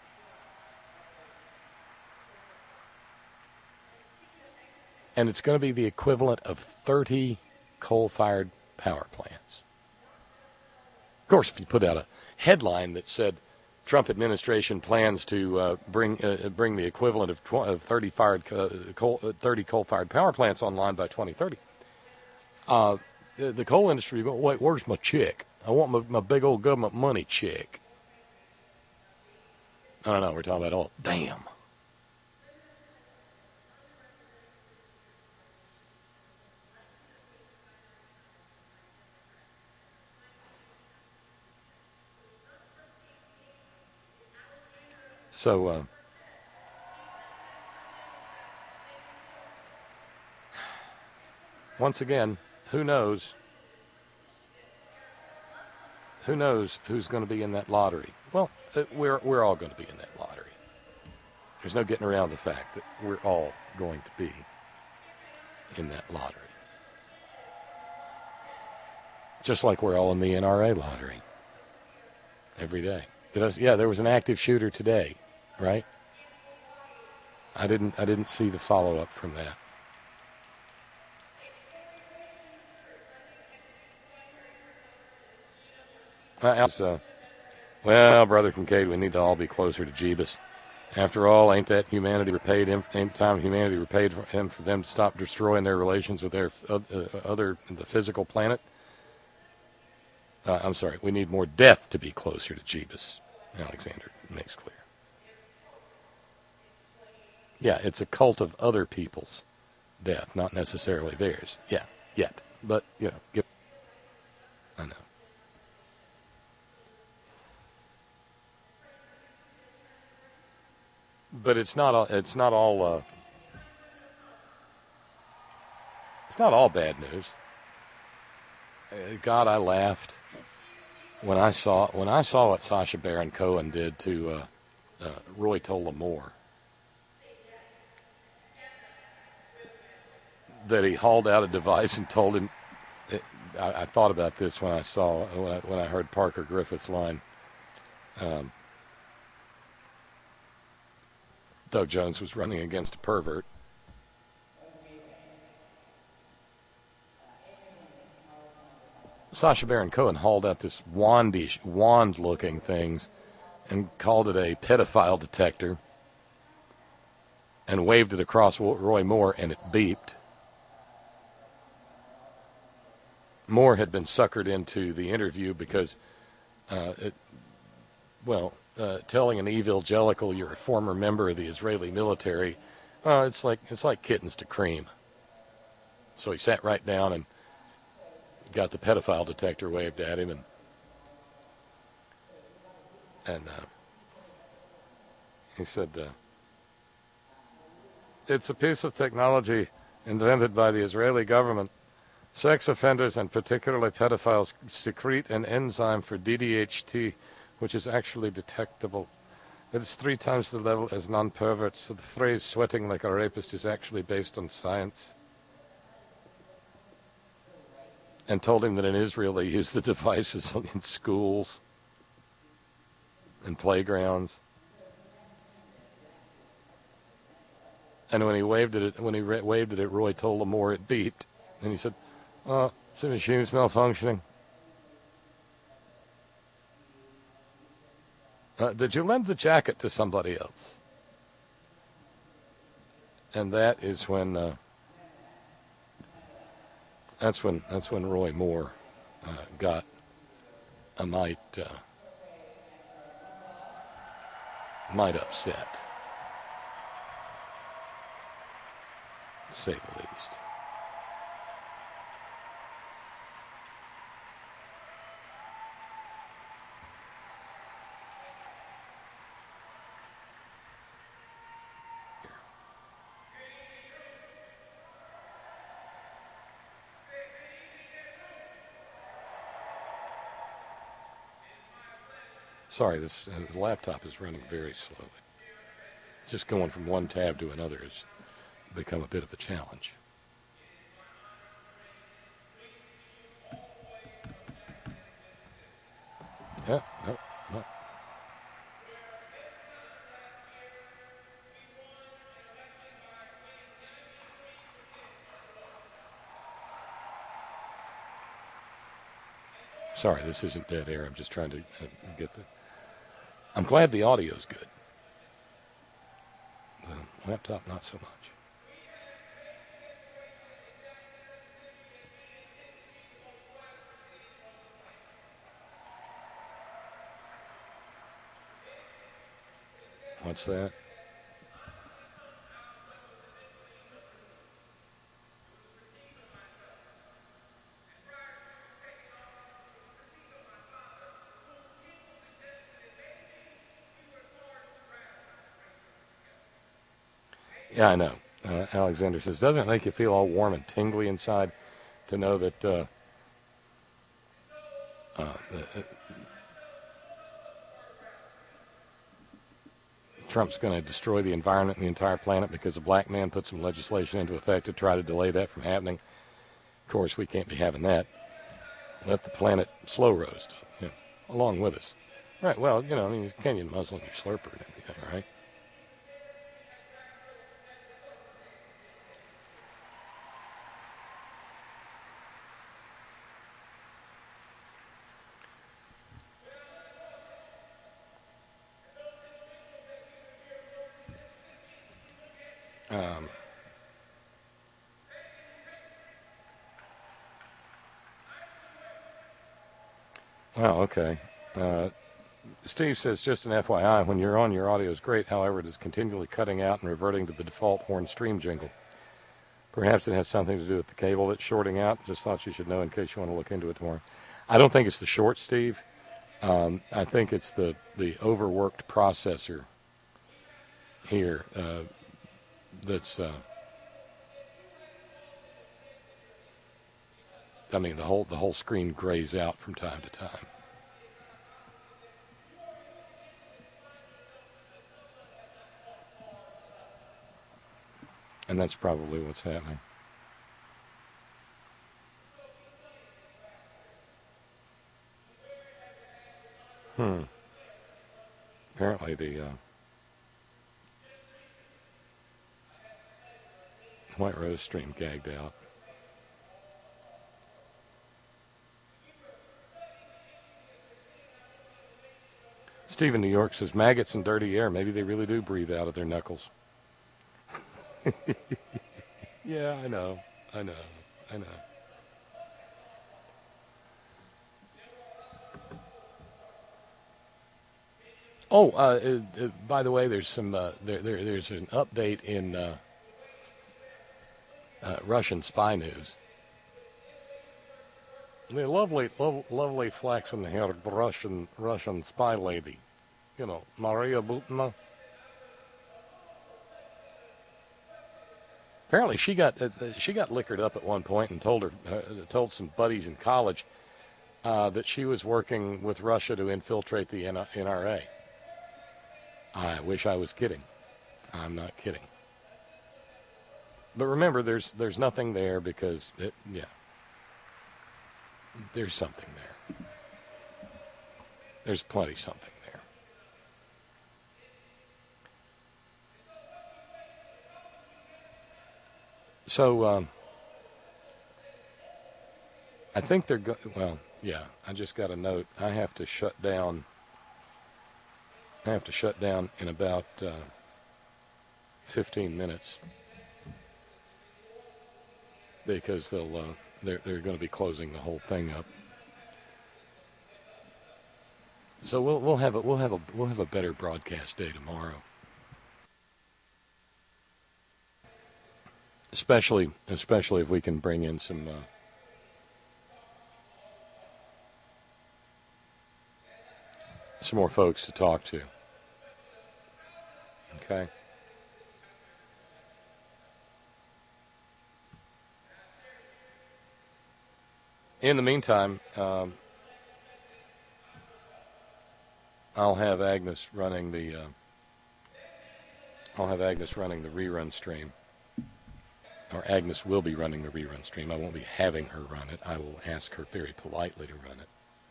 B: And it's going to be the equivalent of thirty coal-fired power plants. Of course, if you put out a headline that said, Trump administration plans to uh, bring uh, bring the equivalent of, tw- of thirty fired uh, coal uh, thirty coal-fired power plants online by twenty thirty. Uh, the, the coal industry go, wait, where's my check? I want my, my big old government money check. No, no, no, we're talking about all. Damn. So, uh, once again, who knows? Who knows who's going to be in that lottery? Well, uh, we're we're all going to be in that lottery. There's no getting around the fact that we're all going to be in that lottery. Just like we're all in the N R A lottery every day. Did I, yeah, there was an active shooter today, right? I didn't I didn't see the follow-up from that. Uh, uh, well, Brother Kincaid, we need to all be closer to Jeebus. After all, ain't that humanity repaid him? Ain't time humanity repaid for him for them to stop destroying their relations with their uh, other the physical planet? Uh, I'm sorry, we need more death to be closer to Jeebus. Alexander makes clear. Yeah, it's a cult of other people's death, not necessarily theirs. Yeah, yet, but you know, give, I know. but it's not all, it's not all uh, it's not all bad news. Uh, God, I laughed when I saw when I saw what Sacha Baron Cohen did to uh, uh, Roy Tola Moore. That he hauled out a device and told him. It, I, I thought about this when I saw when I, when I heard Parker Griffith's line. Um, Doug Jones was running against a pervert. Sacha Baron Cohen hauled out this wandish, wand-looking things and called it a pedophile detector and waved it across Roy Moore, and it beeped. Moore had been suckered into the interview because, uh, it, well, uh, telling an evangelical you're a former member of the Israeli military, uh, it's like it's like kittens to cream. So he sat right down and got the pedophile detector waved at him, and and uh, he said, uh, "It's a piece of technology invented by the Israeli government. Sex offenders, and particularly pedophiles, secrete an enzyme for D D H T, which is actually detectable. It is three times the level as non-perverts, so the phrase sweating like a rapist is actually based on science." And told him that in Israel they use the devices in schools and playgrounds. And when he waved it, when he waved it at Roy Tola Moore, it beeped. And he said, "Oh, it's the machine's malfunctioning." Uh, did you lend the jacket to somebody else? And that is when, uh, that's when, that's when Roy Moore uh, got a mite, uh, mite upset, to say the least. Sorry, this uh, laptop is running very slowly. Just going from one tab to another has become a bit of a challenge. Yeah, no, no. Sorry, this isn't dead air. I'm just trying to uh, get the... I'm glad the audio's good. The laptop, not so much. What's that? Yeah, I know. Uh, Alexander says, doesn't it make you feel all warm and tingly inside to know that uh, uh, uh, Trump's going to destroy the environment and the entire planet because a black man put some legislation into effect to try to delay that from happening? Of course, we can't be having that. Let the planet slow roast, you know, along with us. Right, well, you know, I mean, you Kenyan muzzling your slurper and everything, right? Um, well, okay. Uh, Steve says, just an F Y I, when you're on, your audio is great. However, it is continually cutting out and reverting to the default horn stream jingle. Perhaps it has something to do with the cable that's shorting out. Just thought you should know in case you want to look into it tomorrow. I don't think it's the short, Steve. Um, I think it's the, the overworked processor here uh, that's, uh, I mean, the whole the whole screen grays out from time to time. And that's probably what's happening. Hmm. Apparently the uh, White Rose stream gagged out. Steve in New York says, maggots and dirty air, maybe they really do breathe out of their knuckles. Yeah, I know, I know, I know. Oh, uh, uh, by the way, there's some uh, there, there there's an update in uh, uh, Russian spy news. The lovely, lo- lovely flaxen-haired Russian Russian spy lady, you know, Maria Butina. Apparently, she got uh, she got liquored up at one point and told her uh, told some buddies in college uh, that she was working with Russia to infiltrate the N R A. I wish I was kidding. I'm not kidding. But remember, there's there's nothing there because it, yeah, there's something there. There's plenty something there. So, um, I think they're go- well, yeah, I just got a note. I have to shut down. I have to shut down in about uh, fifteen minutes because they'll uh, they're they're going to be closing the whole thing up. So we'll we'll have a we'll have a we'll have a better broadcast day tomorrow. Especially, especially if we can bring in some uh, some more folks to talk to. Okay. In the meantime, um, I'll have Agnes running the. Uh, I'll have Agnes running the rerun stream. Or Agnes will be running the rerun stream. I won't be having her run it. I will ask her very politely to run it.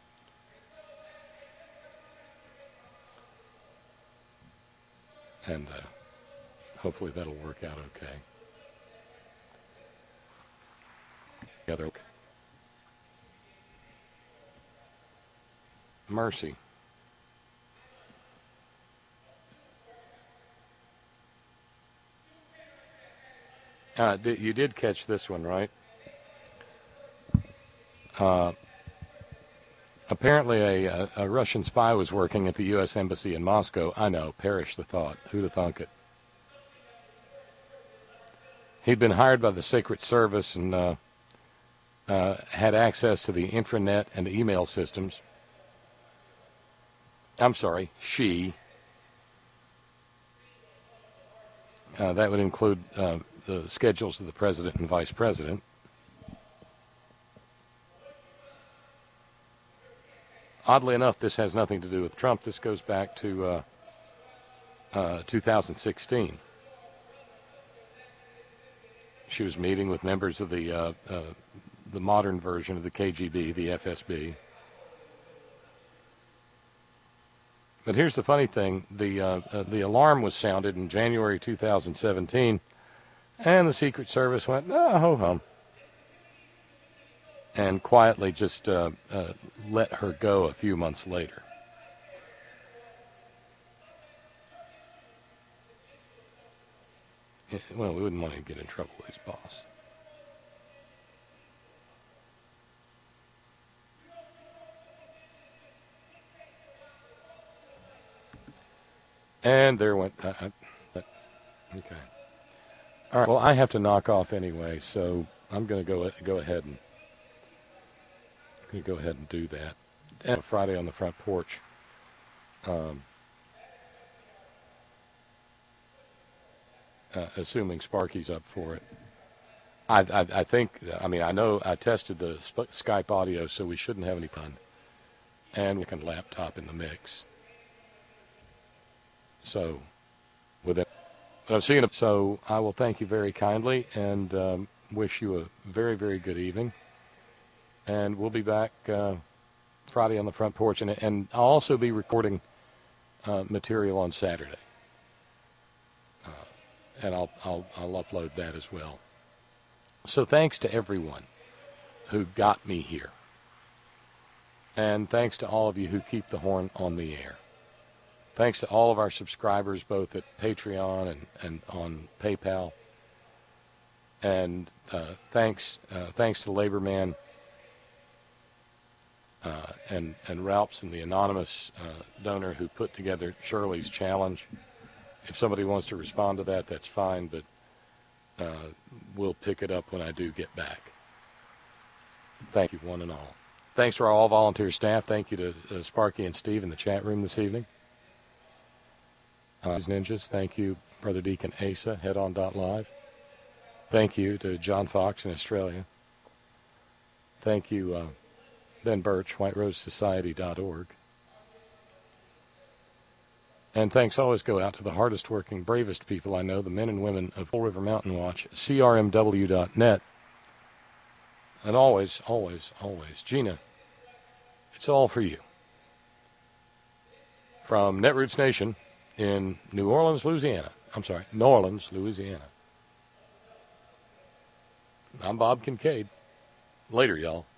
B: And uh, hopefully that'll work out okay. The other Mercy. Uh, you did catch this one, right? Uh, apparently a, a, a Russian spy was working at the U S Embassy in Moscow. I know, perish the thought. Who'd have thunk it? He'd been hired by the Secret Service and uh, uh, had access to the intranet and email systems. I'm sorry, she. Uh, that would include uh, the schedules of the president and vice president. Oddly enough, this has nothing to do with Trump. This goes back to uh, uh, two thousand sixteen. She was meeting with members of the uh, uh, the modern version of the K G B, the F S B. But here's the funny thing: the uh, uh, the alarm was sounded in January two thousand seventeen, and the Secret Service went, "Oh, ho hum," and quietly just uh, uh, let her go a few months later. Well, we wouldn't want to get in trouble with his boss. And there went. Uh, uh, okay. All right. Well, I have to knock off anyway, so I'm going to go go ahead and going to go ahead and do that. And Friday on the front porch. Um, uh, assuming Sparky's up for it. I, I, I think, I mean, I know I tested the Sp- Skype audio, so we shouldn't have any pun. And we can laptop in the mix. So, with it, but I'm seeing it. So I will thank you very kindly and um, wish you a very, very good evening. And we'll be back uh, Friday on the front porch, and, and I'll also be recording uh, material on Saturday. Uh, and I'll, I'll, I'll upload that as well. So thanks to everyone who got me here. And thanks to all of you who keep the horn on the air. Thanks to all of our subscribers, both at Patreon and, and on PayPal. And uh, thanks uh, thanks to Laborman uh, and, and Ralphs and the anonymous uh, donor who put together Shirley's challenge. If somebody wants to respond to that, that's fine, but uh, we'll pick it up when I do get back. Thank you, one and all. Thanks to our all-volunteer staff. Thank you to uh, Sparky and Steve in the chat room this evening. Uh, Ninjas, thank you, Brother Deacon Asa, head on dot live. Thank you to John Fox in Australia. Thank you, uh, Ben Birch, white rose society dot org. And thanks always go out to the hardest working, bravest people I know, the men and women of Coal River Mountain Watch, C R M W dot net. And always, always, always, Gina, it's all for you. From Netroots Nation in New Orleans, Louisiana. I'm sorry, New Orleans, Louisiana. I'm Bob Kincaid. Later, y'all.